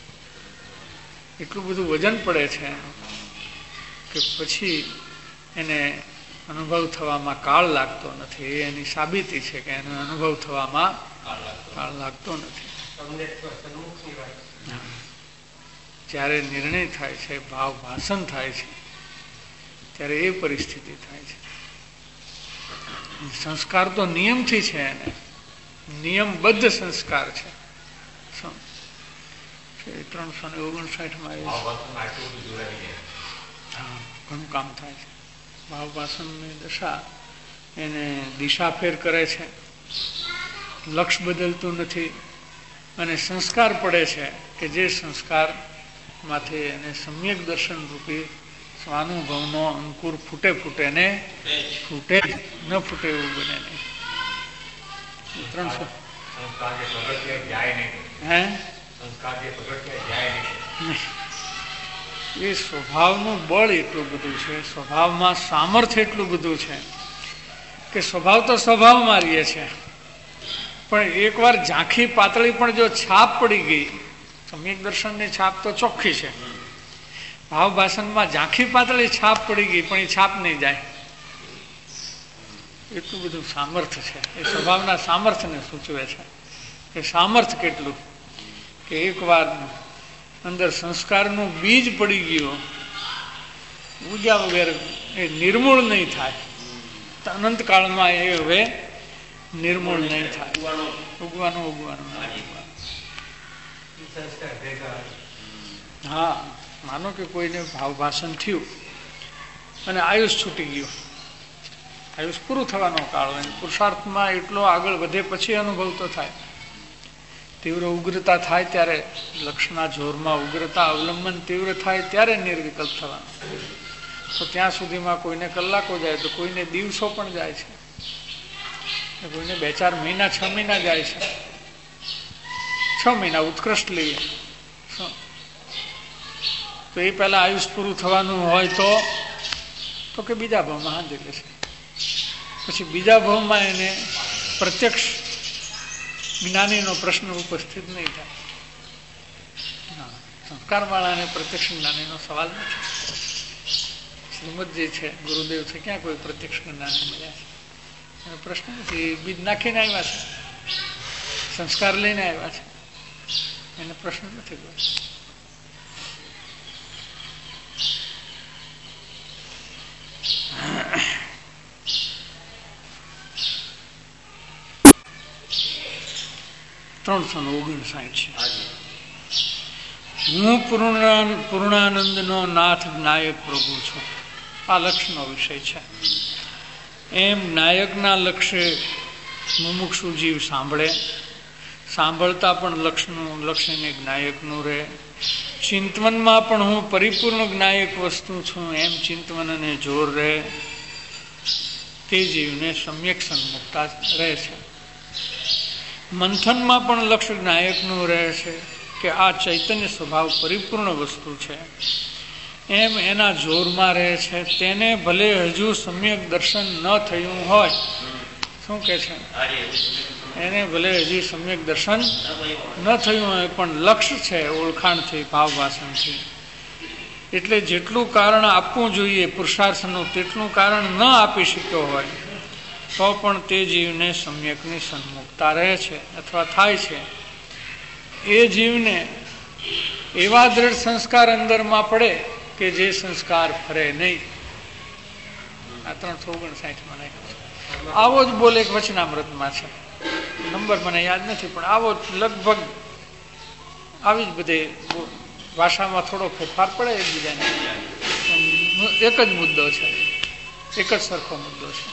એટલું બધું વજન પડે છે કે પછી એને અનુભવ થવામાં કાળ લાગતો નથી. એ એની સાબિતી છે કે એનો અનુભવ થવામાં કાળ લાગતો નથી. જ્યારે નિર્ણય થાય છે, ભાવ ભાષણ થાય છે, ત્યારે એ પરિસ્થિતિ થાય છે. સંસ્કાર તો નિયમથી છે, એને નિયમબદ્ધ સંસ્કાર છે. ત્રણસો ને ઓગણસાઠ માં હા ઘણું કામ થાય છે. ભાવ ભાષણની દશા એને દિશા ફેર કરે છે, લક્ષ બદલતું નથી અને સંસ્કાર પડે છે કે જે સંસ્કાર માંથી એને સમ્યક દર્શન રૂપી સ્વાનુભવનો અંકુર ફૂટે ફૂટે ને ફૂટે ન ફૂટે એવું બને નહીં. ત્રણસો હે એ સ્વભાવનું બળ એટલું બધું છે, સ્વભાવમાં સામર્થ્ય એટલું બધું છે કે સ્વભાવ તો સ્વભાવમાં રહીએ છે, પણ એકવાર ઝાંખી પાતળી પણ જો છાપ પડી ગઈ, સમ્યક દર્શનની છાપ તો ચોખ્ખી છે, ભાવ ભાષણમાં ઝાંખી પાતળી છાપ પડી ગઈ પણ એ છાપ નહીં જાય, એટલું બધું સામર્થ્ય છે. એ સ્વભાવના સામર્થ્યને સૂચવે છે કે સામર્થ્ય કેટલું કે એકવાર અંદર સંસ્કારનું બીજ પડી ગયું, ઉગ્યા વગર એ નિર્મૂળ નહીં થાય, અનંતકાળમાં એ હવે નિર્મૂળ નહીં થાય. ઉગવાનું ઉગવાનું હા, માનો કે કોઈને ભાવ ભાષણ થયું અને આયુષ છૂટી ગયું, આયુષ પૂરું થવાનો કાળ હોય, પુરુષાર્થમાં એટલો આગળ વધે પછી અનુભવ તો થાય. તીવ્ર ઉગ્રતા થાય ત્યારે, લક્ષના જોરમાં ઉગ્રતા અવલંબન તીવ્ર થાય ત્યારે નિર્વિકલ્પ થવાનું. તો ત્યાં સુધીમાં કોઈને કલાકો જાય તો કોઈને દિવસો પણ જાય છે, કોઈને બે ચાર મહિના છ મહિના જાય છે. છ મહિના ઉત્કૃષ્ટ લઈએ તો એ પહેલા આયુષ પૂરું થવાનું હોય તો તો કે બીજા ભાવમાં હાજર છે, પછી બીજા ભાવમાં એને પ્રત્યક્ષ જ્ઞાનીનો પ્રશ્ન ઉપસ્થિત નહીં થાય. સંસ્કારવાળાને પ્રત્યક્ષ જ્ઞાનીનો સવાલ નથી. શ્રીમદ જે છે, ગુરુદેવ છે, ક્યાં કોઈ પ્રત્યક્ષ જ્ઞાની મળ્યા છે? એનો પ્રશ્ન નથી. બીજ નાખીને આવ્યા છે, સંસ્કાર લઈને આવ્યા છે, એને પ્રશ્ન નથી કોઈ. ત્રણસો ને ઓગણસાઠ છે. હું પૂર્ણ પૂર્ણાનંદનો નાથ નાયક પ્રભુ છું. આ લક્ષનો વિષય છે. એમ નાયકના લક્ષ્ય મુમુક્ષુ જીવ સાંભળે, સાંભળતા પણ લક્ષનું લક્ષ્યને જ્ઞાયકનું રહે. ચિંતવનમાં પણ હું પરિપૂર્ણ જ્ઞાયક વસ્તુ છું એમ ચિંતવન અને જોર રહે, તે જીવને સમ્યક સન્મુખતા રહે છે. મંથનમાં પણ લક્ષ્ય જ્ઞાયકનું રહે છે કે આ ચૈતન્ય સ્વભાવ પરિપૂર્ણ વસ્તુ છે એમ એના જોરમાં રહે છે. તેને ભલે હજુ સમ્યક દર્શન ન થયું હોય, શું કે છે, એને ભલે હજી સમ્યક દર્શન ન થયું હોય પણ લક્ષ્ય છે ઓળખાણથી, ભાવ ભાષણથી. એટલે જેટલું કારણ આપવું જોઈએ પુરુષાર્થનું તેટલું કારણ ન આપી શક્યો હોય તો પણ તે જીવને સમ્યકની સન્મુખતા રહે છે અથવા થાય છે. એ જીવને એવા દ્રઢ સંસ્કાર અંદરમાં પડે કે જે સંસ્કાર ફરે નહીં. આ ત્રણસો ઓગણસાઠમાં નાખ્યો છે. આવો જ બોલે એક વચનામૃતમાં છે, નંબર મને યાદ નથી, પણ આવો લગભગ આવી જ બધે ભાષામાં થોડો ફેરફાર પડે એકબીજાને, એક જ મુદ્દો છે, એક જ સરખો મુદ્દો છે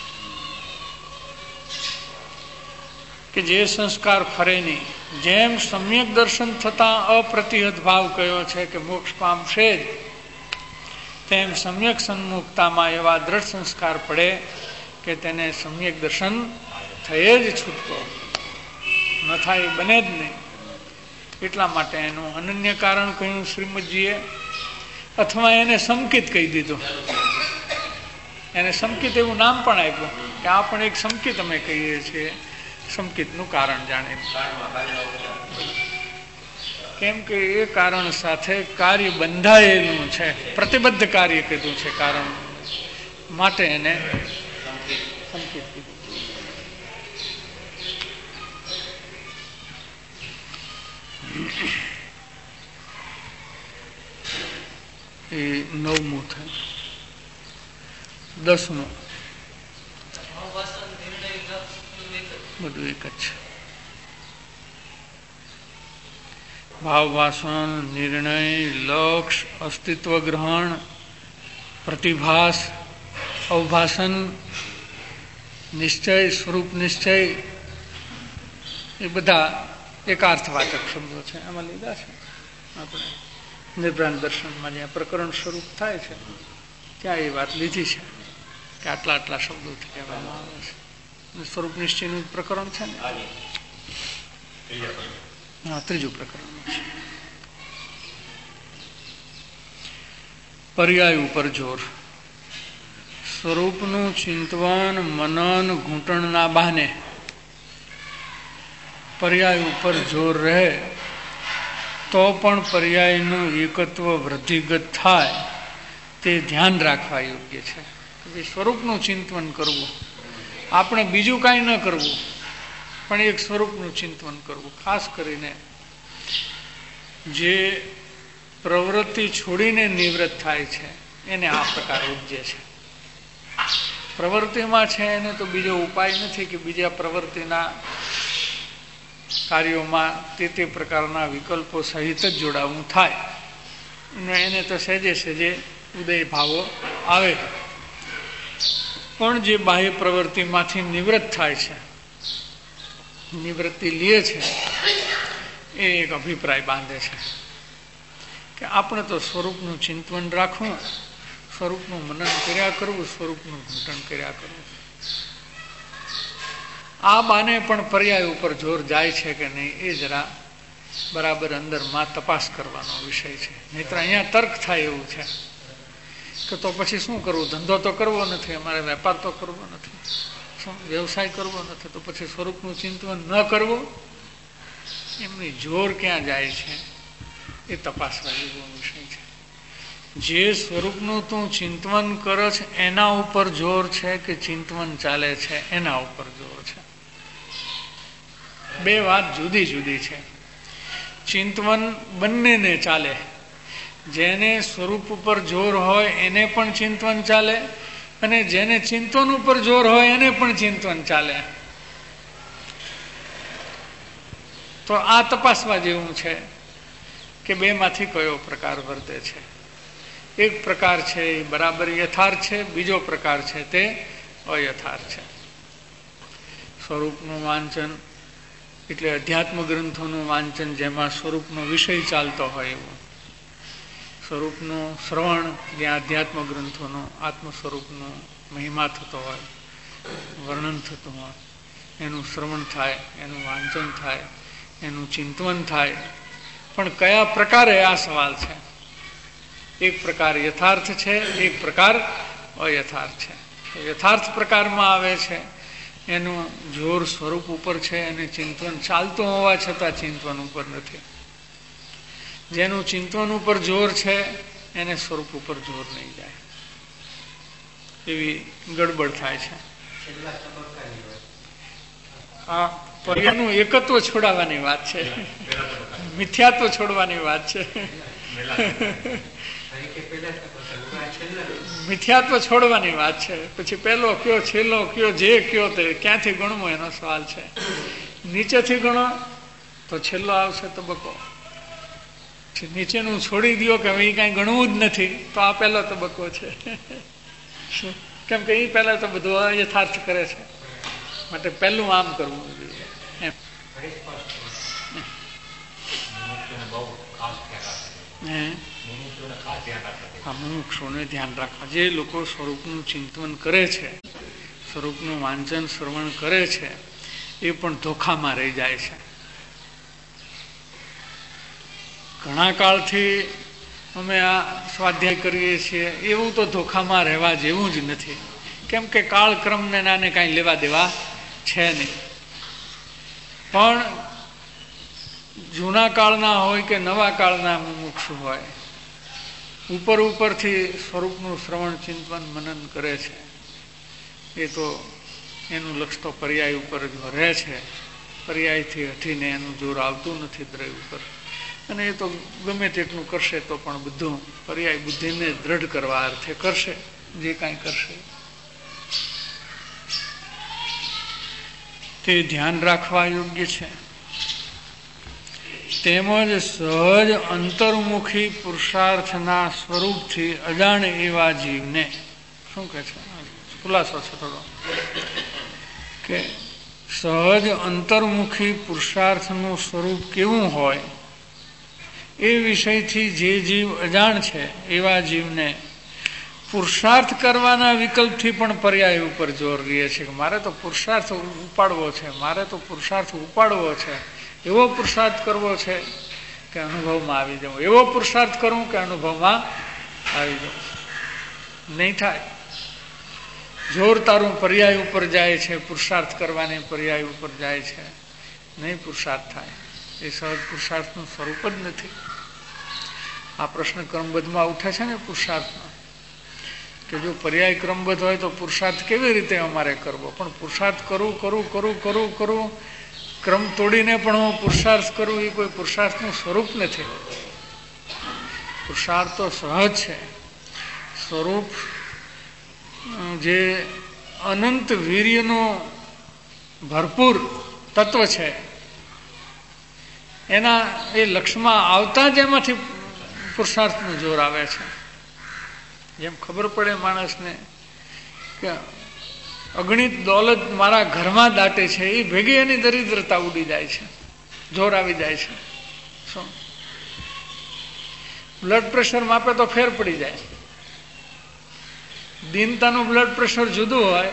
કે જે સંસ્કાર ફરે નહીં. જેમ સમ્યક દર્શન થતાં અપ્રતિહત ભાવ કયો છે કે મોક્ષ પામશે જ, તેમ સમ્યક સન્મુખતામાં એવા દ્રઢ સંસ્કાર પડે કે તેને સમ્યક દર્શન થયે જ છૂટકો ન થાય, બને જ નહીં. એટલા માટે એનું અનન્ય કારણ કહ્યું શ્રીમદજીએ, અથવા એને સંકિત કહી દીધું. એને સંકિત એવું નામ પણ આપ્યું કે આ પણ એક સંકિત અમે કહીએ છીએ, સંકિતનું કારણ જાણે. કેમ કે એ કારણ સાથે કાર્ય બંધાયેલું છે, પ્રતિબદ્ધ કાર્ય કીધું છે કારણ માટે એને સંકિત કીધું. એ નવમું થાય. દસમું બધું એક જ છે. ભાવ વાસન, નિર્ણય, લક્ષ, અસ્તિત્વ ગ્રહણ, પ્રતિભાસ, અવભાષણ, નિશ્ચય, સ્વરૂપ નિશ્ચય, એ બધા એકાર્થવાચક શબ્દો છે. આમાં લીધા છે આપણે નિર્ભ્રાંત દર્શનમાં જ્યાં પ્રકરણ સ્વરૂપ થાય છે ત્યાં એ વાત લીધી છે કે આટલા આટલા શબ્દોથી કહેવામાં આવે છે. સ્વરૂપ નિશ્ચયનું પ્રકરણ છે ને? હા, ત્રીજું પ્રકરણ છે. પર્યાય ઉપર જોર. સ્વરૂપનું ચિંતવન મનન ઘૂંટણના બહાને પર્યાય ઉપર જોર રહે તો પણ પર્યાયનું એકત્વ વૃદ્ધિગત થાય તે ધ્યાન રાખવા યોગ્ય છે. સ્વરૂપનું ચિંતવન કરવું, આપણે બીજું કાંઈ ન કરવું, પણ એક સ્વરૂપનું ચિંતવન કરવું. ખાસ કરીને જે પ્રવૃત્તિ છોડીને નિવૃત્ત થાય છે એને આ પ્રકાર ઉપજે છે. પ્રવૃત્તિમાં છે એને તો બીજો ઉપાય નથી કે બીજા પ્રવૃત્તિના કાર્યોમાં તે તે પ્રકારના વિકલ્પો સહિત જ જોડાવું થાય. એને તો સહેજે સહેજે ઉદય ભાવો આવે. પણ જે બાહ્ય પ્રવૃત્તિમાંથી નિવૃત્ત થાય છે, નિવૃત્તિ લે છે, એ એક અભિપ્રાય બાંધે છે કે આપણે તો સ્વરૂપનું ચિંતવન રાખવું, સ્વરૂપનું મનન કર્યા કરવું, સ્વરૂપનું ઘૂંટણ કર્યા કરવું. આ બાને પણ પર્યાય ઉપર જોર જાય છે કે નહીં એ જરા બરાબર અંદરમાં તપાસ કરવાનો વિષય છે. નહીંતર અહીંયા તર્ક થાય એવું છે કે તો પછી શું કરવું? ધંધો તો કરવો નથી, અમારે વેપાર તો કરવો નથી, શું વ્યવસાય કરવો નથી, તો પછી સ્વરૂપનું ચિંતવન ન કરવું. એમની જોર ક્યાં જાય છે એ તપાસવા જેવો વિષય છે. જે સ્વરૂપનું તું ચિંતવન કરો છે એના ઉપર જોર છે કે ચિંતવન ચાલે છે એના ઉપર જોર છે? બે વાત જુદી જુદી છે. ચિંતવન બંનેને ચાલે. જેને સ્વરૂપ ઉપર જોર હોય એને પણ ચિંતવન ચાલે, અને જેને ચિંતવન ઉપર જોર હોય એને પણ ચિંતવન ચાલે. તો આ તપાસવા જેવું છે કે બેમાંથી કયો પ્રકાર વર્તે છે. એક પ્રકાર છે એ બરાબર યથાર્થ છે, બીજો પ્રકાર છે તે અયથાર્થ છે. સ્વરૂપનું વાંચન એટલે અધ્યાત્મ ગ્રંથોનું વાંચન જેમાં સ્વરૂપનો વિષય ચાલતો હોય એવું, સ્વરૂપનું શ્રવણ જ્યાં અધ્યાત્મ ગ્રંથોનો આત્મ સ્વરૂપનો મહિમા થતો હોય, વર્ણન થતું હોય, એનું શ્રવણ થાય, એનું વાંચન થાય, એનું ચિંતવન થાય. પણ કયા પ્રકારે આ સવાલ છે. એક પ્રકાર યથાર્થ છે, એક પ્રકાર અયથાર્થ છે. યથાર્થ પ્રકારમાં આવે છે એનું જોર સ્વરૂપ ઉપર છે અને ચિંતવન ચાલતું હોવા છતાં ચિંતવન ઉપર નથી. જેનું ચિંતવન ઉપર જોર છે એને સ્વરૂપ ઉપર જોર નહીં જાય. એવી ગડબડ થાય છે. આ પર્યાયનું એકત્વ છોડાવવાની વાત છે, મિથ્યાત્વ છોડવાની વાત છે. મિથ્યાત્વ છોડવાની વાત છે. પછી પહેલો કયો, છેલ્લો કયો, જે કયો તે ક્યાંથી ગણવો એનો સવાલ છે. નીચેથી ગણો તો છેલ્લો આવશે તબક્કો, નીચેનું છોડી દો કે હવે કઈ ગણવું જ નથી તો આ પહેલો તબક્કો છે. કેમ કે એ પહેલા તો બધું અયથાર્થ કરે છે, માટે પહેલું આમ કરવું જોઈએ. હા, મુમુક્ષુને ધ્યાન રાખવા. જે લોકો સ્વરૂપનું ચિંતન કરે છે, સ્વરૂપનું વાંચન શ્રવણ કરે છે, એ પણ ધોખામાં રહી જાય છે. ઘણા કાળથી અમે આ સ્વાધ્યાય કરીએ છીએ, એવું તો ધોખામાં રહેવા જેવું જ નથી. કેમ કે કાળક્રમને નાને કાંઈ લેવા દેવા છે નહીં. પણ જૂના કાળના હોય કે નવા કાળના મુમુક્ષુ હોય, ઉપર ઉપરથી સ્વરૂપનું શ્રવણ ચિંતન મનન કરે છે, એ તો એનું લક્ષ તો પર્યાય ઉપર જ રહે છે. પર્યાયથી હટીને એનું જોર આવતું નથી દ્રય ઉપર. અને એ તો ગમે તેટલું કરશે તો પણ બધું પર્યાય બુદ્ધિને દ્રઢ કરવા અર્થે કરશે જે કાંઈ કરશે. તે ધ્યાન રાખવા યોગ્ય છે. તેમજ સહજ અંતર્મુખી પુરુષાર્થના સ્વરૂપથી અજાણ એવા જીવને શું કહે છે, ખુલાસો છે થોડો, કે સહજ અંતર્મુખી પુરુષાર્થનું સ્વરૂપ કેવું હોય એ વિષયથી જે જીવ અજાણ છે એવા જીવને પુરુષાર્થ કરવાના વિકલ્પથી પણ પર્યાય ઉપર જોર રહે છે કે મારે તો પુરુષાર્થ ઉપાડવો છે, મારે તો પુરુષાર્થ ઉપાડવો છે, એવો પુરુષાર્થ કરવો છે કે અનુભવમાં આવી જવું, એવો પુરુષાર્થ કરવું કે અનુભવમાં આવી જવું. નહીં થાય. જોર તારું પર્યાય ઉપર જાય છે, પુરુષાર્થ કરવાની પર્યાય ઉપર જાય છે, નહીં પુરુષાર્થ થાય. એ સહજ પુરુષાર્થનું સ્વરૂપ જ નથી. આ પ્રશ્ન ક્રમબદ્ધમાં ઉઠે છે ને પુરુષાર્થમાં, કે જો પર્યાય ક્રમબદ્ધ હોય તો પુરુષાર્થ કેવી રીતે અમારે કરવો, પણ પુરુષાર્થ કરવું કરવું કરવું કરવું કરવું ક્રમ તોડીને પણ હું પુરુષાર્થ કરું, એ કોઈ પુરુષાર્થનું સ્વરૂપ નથી. પુરુષાર્થ તો સહજ છે. સ્વરૂપ જે અનંત વીર્યનું ભરપૂર તત્વ છે, એના એ લક્ષ્યમાં આવતા જ એમાંથી પુરુષાર્થનું જોર આવે છે. જેમ ખબર પડે માણસને કે અગણિત દોલત મારા ઘરમાં દાટે છે, એ ભેગી એની દરિદ્રતા ઉડી જાય છે, જોર આવી જાય છે. શું બ્લડ પ્રેશર માપે તો ફેર પડી જાય. દીનતાનું બ્લડ પ્રેશર જુદું હોય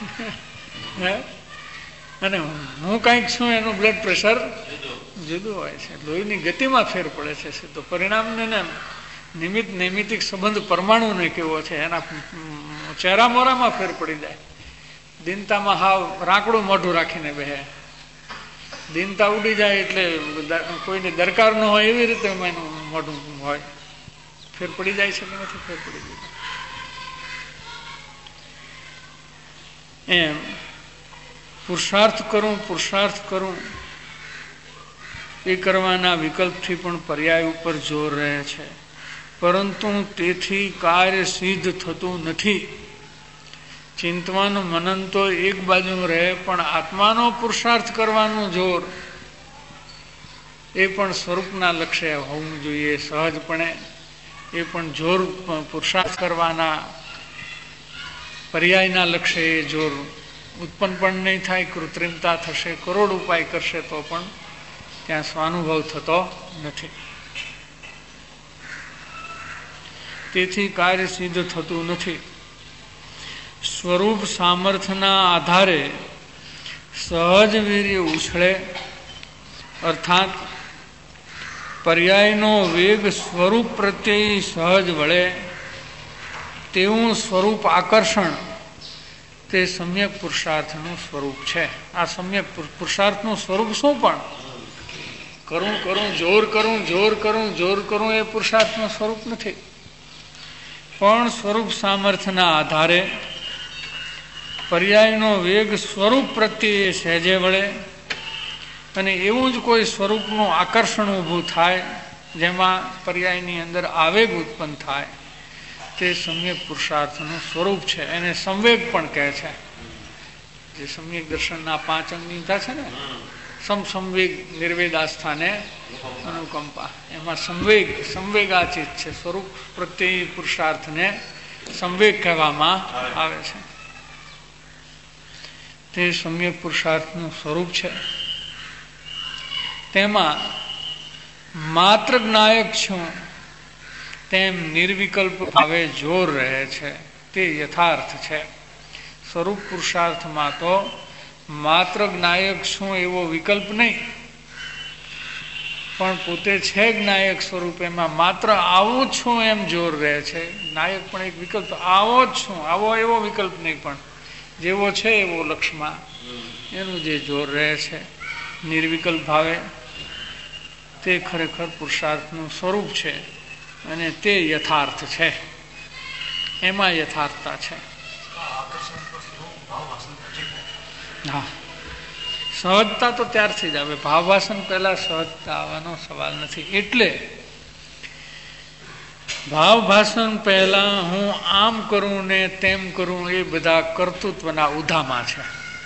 અને હું કંઈક છું એનું બ્લડ પ્રેશર જુદું હોય છે. લોહીની ગતિમાં ફેર પડે છે. તો પરિણામને ને નિમિત્ત નૈમિતિક સંબંધ પરમાણુને કેવો છે, એના ચહેરા મોરામાં ફેર પડી જાય. દીનતામાં હાવ રાંકડું મોઢું રાખીને બેહે, દીનતા ઉડી જાય એટલે કોઈને દરકાર ન હોય એવી રીતે એનું મોઢું હોય. ફેર પડી જાય છે કે નથી ફેર પડી જાય. એમ પુરુષાર્થ કરું પુરુષાર્થ કરું એ કરવાના વિકલ્પથી પણ પર્યાય ઉપર જોર રહે છે, પરંતુ તેથી કાર્ય સિદ્ધ થતું નથી. ચિંતન મનન તો એક બાજુ રહે, પણ આત્માનો પુરુષાર્થ કરવાનું જોર એ પણ સ્વરૂપના લક્ષ્ય હોવું જોઈએ. સહજપણે એ પણ જોર પુરુષાર્થ કરવાના પર્યાયના લક્ષ્ય એ જોર ઉત્પન્ન પણ નહીં થાય. કૃત્રિમતા થશે, કરોડ ઉપાય કરશે તો પણ ત્યાં સ્વાનુભવ થતો નથી. તેથી કાર્ય સિદ્ધ થતું નથી. સ્વરૂપ સામર્થ્યના આધારે સહજ વીર્ય ઉછળે, અર્થાત પર્યાયનો વેગ સ્વરૂપ પ્રત્યે સહજ વળે તેવું સ્વરૂપ આકર્ષણ તે સમ્યક પુરુષાર્થનું સ્વરૂપ છે. આ સમ્યક પુરુષાર્થનું સ્વરૂપ શું? પણ કરું કરું જોર કરું જોર કરું જોર કરું એ પુરુષાર્થનું સ્વરૂપ નથી. પણ સ્વરૂપ સામર્થ્યના આધારે પર્યાયનો વેગ સ્વરૂપ પ્રત્યે સહેજે વળે અને એવું જ કોઈ સ્વરૂપનું આકર્ષણ ઊભું થાય જેમાં પર્યાયની અંદર આવેગ ઉત્પન્ન થાય, તે સમ્યક પુરુષાર્થનું સ્વરૂપ છે. એને સંવેગ પણ કહે છે. જે સમ્યક દર્શનના પાંચ અંગીતા છે ને, સમ સંવેગ નિર્વેદાસ્થાને અનુકંપા, એમાં સંવેગ સંવેગાચિત છે. સ્વરૂપ પ્રત્યે પુરુષાર્થને સંવેગ કહેવામાં આવે છે. તે સમ્યક પુરુષાર્થનું સ્વરૂપ છે. તેમાં માત્ર જ્ઞાયક છું તેમ નિર્વિકલ્પ ભાવે જોર રહે છે, તે યથાર્થ છે. સ્વરૂપ પુરુષાર્થમાં તો માત્ર જ્ઞાયક છું એવો વિકલ્પ નહીં, પણ પોતે છે જ્ઞાયક સ્વરૂપ, એમાં માત્ર આવું છું એમ જોર રહે છે. જ્ઞાયક પણ એક વિકલ્પ, આવો જ છું, આવો એવો વિકલ્પ નહીં, પણ જેવો છે એવો લક્ષ્યમાં એનું જે જોર રહે છે નિર્વિકલ્પ ભાવે, તે ખરેખર પુરુષાર્થનું સ્વરૂપ છે અને તે યથાર્થ છે. એમાં યથાર્થતા છે. હા, સહજતા તો ત્યારથી જ આવે. ભાવવાસન પહેલા સહજતા આવવાનો સવાલ નથી. એટલે ભાવભાષણ પહેલા હું આમ કરું ને તેમ કરું એ બધા કર્તૃત્વના ઉધામાં છે.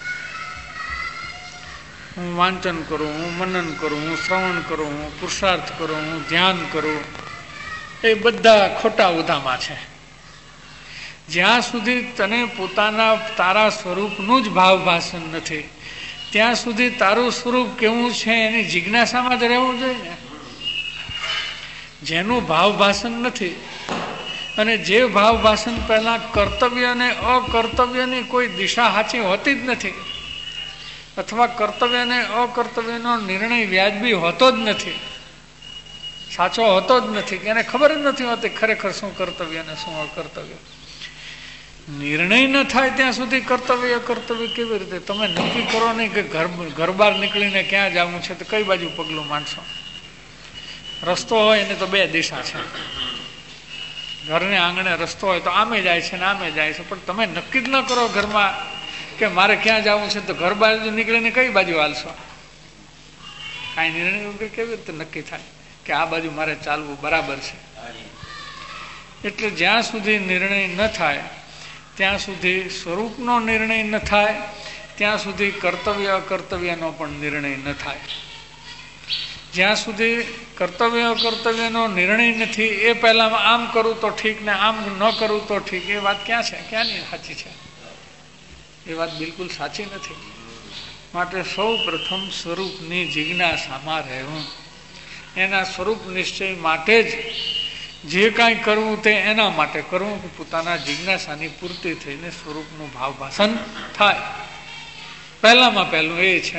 હું વાંચન કરું, હું મનન કરું, હું શ્રવણ કરું, હું પુરુષાર્થ કરું, હું ધ્યાન કરું, એ બધા ખોટા ઉધામાં છે. જ્યાં સુધી તને પોતાના તારા સ્વરૂપનું જ ભાવભાષણ નથી, ત્યાં સુધી તારું સ્વરૂપ કેવું છે એની જિજ્ઞાસામાં જ રહેવું જોઈએ ને. જેનું ભાવભાષણ નથી અને જે ભાવ ભાષણ પહેલા કર્તવ્ય અને અકર્તવ્યની કોઈ દિશા સાચી હોતી જ નથી, અથવા કર્તવ્ય અને અકર્તવ્યનો નિર્ણય વ્યાજબી હોતો જ નથી, સાચો હોતો જ નથી, કે એને ખબર જ નથી હોતી ખરેખર શું કર્તવ્ય અને શું અકર્તવ્ય. નિર્ણય ન થાય ત્યાં સુધી કર્તવ્ય અકર્તવ્ય કેવી રીતે? તમે નક્કી કરો નહીં કે ઘર ઘર બહાર નીકળીને ક્યાં જવું છે તો કઈ બાજુ પગલું માંડશો. રસ્તો હોય એને તો બે દિશા છે, ઘરને આંગણે રસ્તો હોય તો આમે જાય છે ને આમે જાય છે, પણ તમે નક્કી જ ન કરો ઘરમાં કે મારે ક્યાં જવું છે તો ઘર બાજુ નીકળીને કઈ બાજુ હાલશો. કાંઈ નિર્ણય વગર કેવી રીતે નક્કી થાય કે આ બાજુ મારે ચાલવું બરાબર છે? એટલે જ્યાં સુધી નિર્ણય ન થાય ત્યાં સુધી સ્વરૂપનો નિર્ણય ન થાય, ત્યાં સુધી કર્તવ્ય અકર્તવ્યનો પણ નિર્ણય ન થાય. જ્યાં સુધી કર્તવ્ય અકર્તવ્યનો નિર્ણય નથી એ પહેલાં આમ કરું તો ઠીક ને આમ ન કરું તો ઠીક, એ વાત ક્યાં છે? ક્યાંની સાચી છે? એ વાત બિલકુલ સાચી નથી. માટે સૌ પ્રથમ સ્વરૂપની જિજ્ઞાસામાં રહેવું, એના સ્વરૂપ નિશ્ચય માટે જ જે કાંઈ કરવું તે એના માટે કરવું કે પોતાના જિજ્ઞાસાની પૂર્તિ થઈને સ્વરૂપનું ભાવ ભાષણ થાય. પહેલામાં પહેલું એ છે.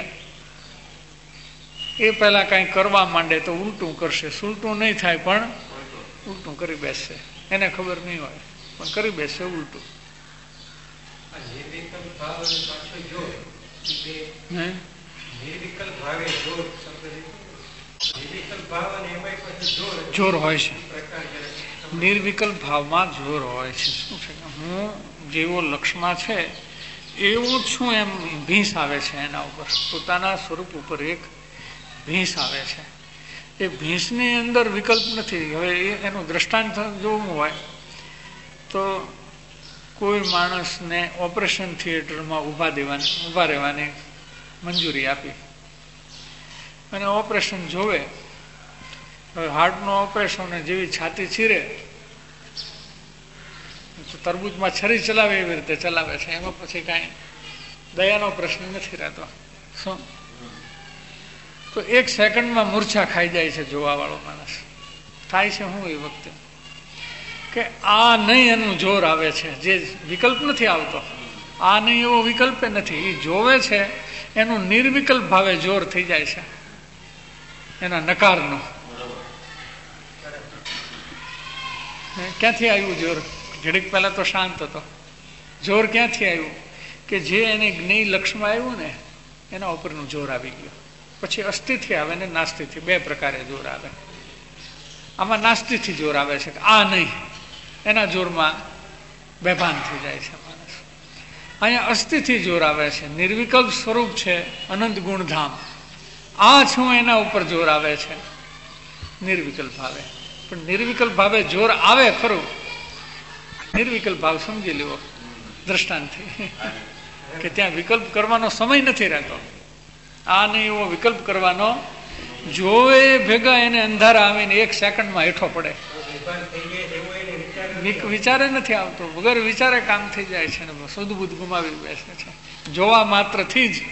એ પહેલાં કાંઈ કરવા માંડે તો ઉલટું કરશે, સુલટું નહીં થાય પણ ઉલટું કરી બેસશે. એને ખબર નહીં હોય પણ કરી બેસશે ઉલટું. જોર હોય છે, નિર્વિકલ્પ ભાવમાં જોર હોય છે. શું છે? હું જેવો લક્ષમાં છે એવું છું એમ ભીંસ આવે છે એના ઉપર, પોતાના સ્વરૂપ ઉપર એક ભીંસ આવે છે. એ ભીંસની અંદર વિકલ્પ નથી. હવે એનું દ્રષ્ટાંત જોવું હોય તો કોઈ માણસને ઓપરેશન થિયેટરમાં ઊભા દેવાની ઊભા રહેવાની મંજૂરી આપી અને ઓપરેશન જોવે. હવે હાર્ટનું ઓપરેશન જેવી છાતી ચીરે તો તરબૂચમાં છરી ચલાવે એવી રીતે ચલાવે છે. એમાં પછી કાંઈ દયાનો પ્રશ્ન નથી રહેતો. શું? તો એક સેકન્ડમાં મૂર્છા ખાઈ જાય છે જોવાવાળો માણસ. થાય છે હું એ વખતે કે આ નહીં એનું જોર આવે છે, જે વિકલ્પ નથી આવતો. આ નહીં એવો વિકલ્પ નથી. એ જોવે છે એનું નિર્વિકલ્પ ભાવે જોર થઈ જાય છે એના નકારનું. ક્યાંથી આવ્યું જોર? ઘડીક પહેલા તો શાંત હતો. જોર ક્યાંથી આવ્યું? કે જે એને જ્ઞેય લક્ષમાં આવ્યું ને એના ઉપરનું જોર આવી ગયું. પછી અસ્થિથી આવે ને નાસ્તિથી, બે પ્રકારે જોર આવે. આમાં નાસ્તિથી જોર આવે છે કે આ નહીં, એના જોરમાં બેભાન થઈ જાય છે માણસ. અહીંયા અસ્થિથી જોર આવે છે, નિર્વિકલ્પ સ્વરૂપ છે, અનંત ગુણધામ. આ છું એના ઉપર જોર આવે છે નિર્વિકલ્પ ભાવે. પણ નિર્વિકલ્પ ભાવે જોર આવે ખરું, નિર્વિકલ્પ ભાવ સમજી લેવો દ્રષ્ટાંતથી કે ત્યાં વિકલ્પ કરવાનો સમય નથી રહેતો. આ નહીં એવો વિકલ્પ કરવાનો, જોવે ભેગા એને અંધારા આવીને એક સેકન્ડમાં હેઠો પડે. વિચારે નથી આવતો, વગર વિચારે કામ થઈ જાય છે ને સુદબુદ્ધ ગુમાવી બેસે છે જોવા માત્રથી જ.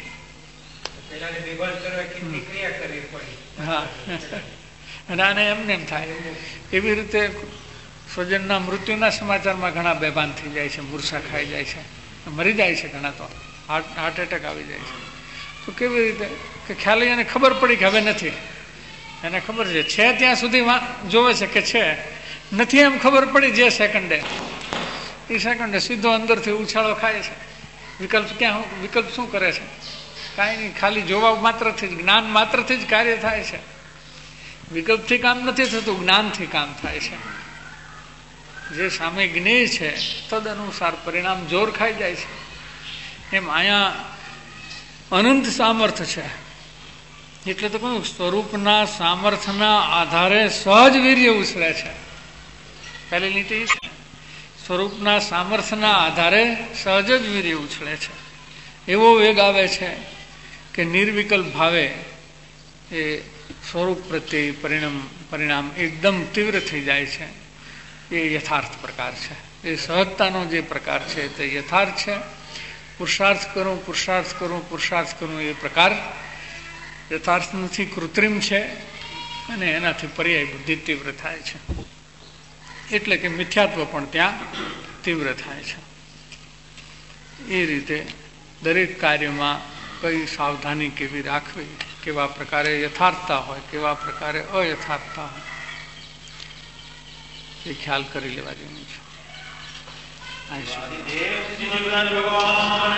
હા, અને આને એમને એમ થાય. એવી રીતે સ્વજનના મૃત્યુના સમાચારમાં ઘણા બેભાન થઈ જાય છે, મૂર્છા ખાઈ જાય છે, મરી જાય છે ઘણા. તો હાર્ટ હાર્ટ એટેક આવી જાય છે. તો કેવી રીતે? કે ખ્યાલ એને ખબર પડી કે હવે નથી. એને ખબર છે છે ત્યાં સુધી જોવે છે કે છે, નથી એમ ખબર પડી જે સેકન્ડે, એ સેકન્ડે સીધો અંદરથી ઉછાળો ખાય છે. વિકલ્પ ક્યાં? વિકલ્પ શું કરે છે? કાંઈ નહીં, ખાલી જોવા માત્રથી જ, જ્ઞાન માત્રથી જ કાર્ય થાય છે. વિકલ્પથી કામ નથી થતું, જ્ઞાનથી કામ થાય છે. જે સામે જ્ઞેય છે તદ અનુસાર પરિણામ જોર ખાઈ જાય છે. એમ અહીંયા અનંત સામર્થ્ય છે. એટલે તો કહ્યું સ્વરૂપના સામર્થ્યના આધારે સહજ વીર્ય ઉછળે છે. પહેલી નીતિ છે, સ્વરૂપના સામર્થ્યના આધારે સહજ જ વીર્ય ઉછળે છે. એવો વેગ આવે છે કે નિર્વિકલ્પ ભાવે એ સ્વરૂપ પ્રત્યે પરિણામ પરિણામ એકદમ તીવ્ર થઈ જાય છે. એ યથાર્થ પ્રકાર છે. એ સહજતાનો જે પ્રકાર છે તે યથાર્થ છે. પુરુષાર્થ કરું પુરુષાર્થ કરું પુરુષાર્થ કરું એ પ્રકાર યથાર્થ નથી, કૃત્રિમ છે, અને એનાથી પર્યાય બુદ્ધિ તીવ્ર થાય છે. એટલે કે મિથ્યાત્વ પણ ત્યાં તીવ્ર થાય છે. એ રીતે દરેક કાર્યમાં કઈ સાવધાની કેવી રાખવી, કેવા પ્રકારે યથાર્થતા હોય, કેવા પ્રકારે અયથાર્થતા હોય, એ ખ્યાલ કરી લેવા જેવું છે.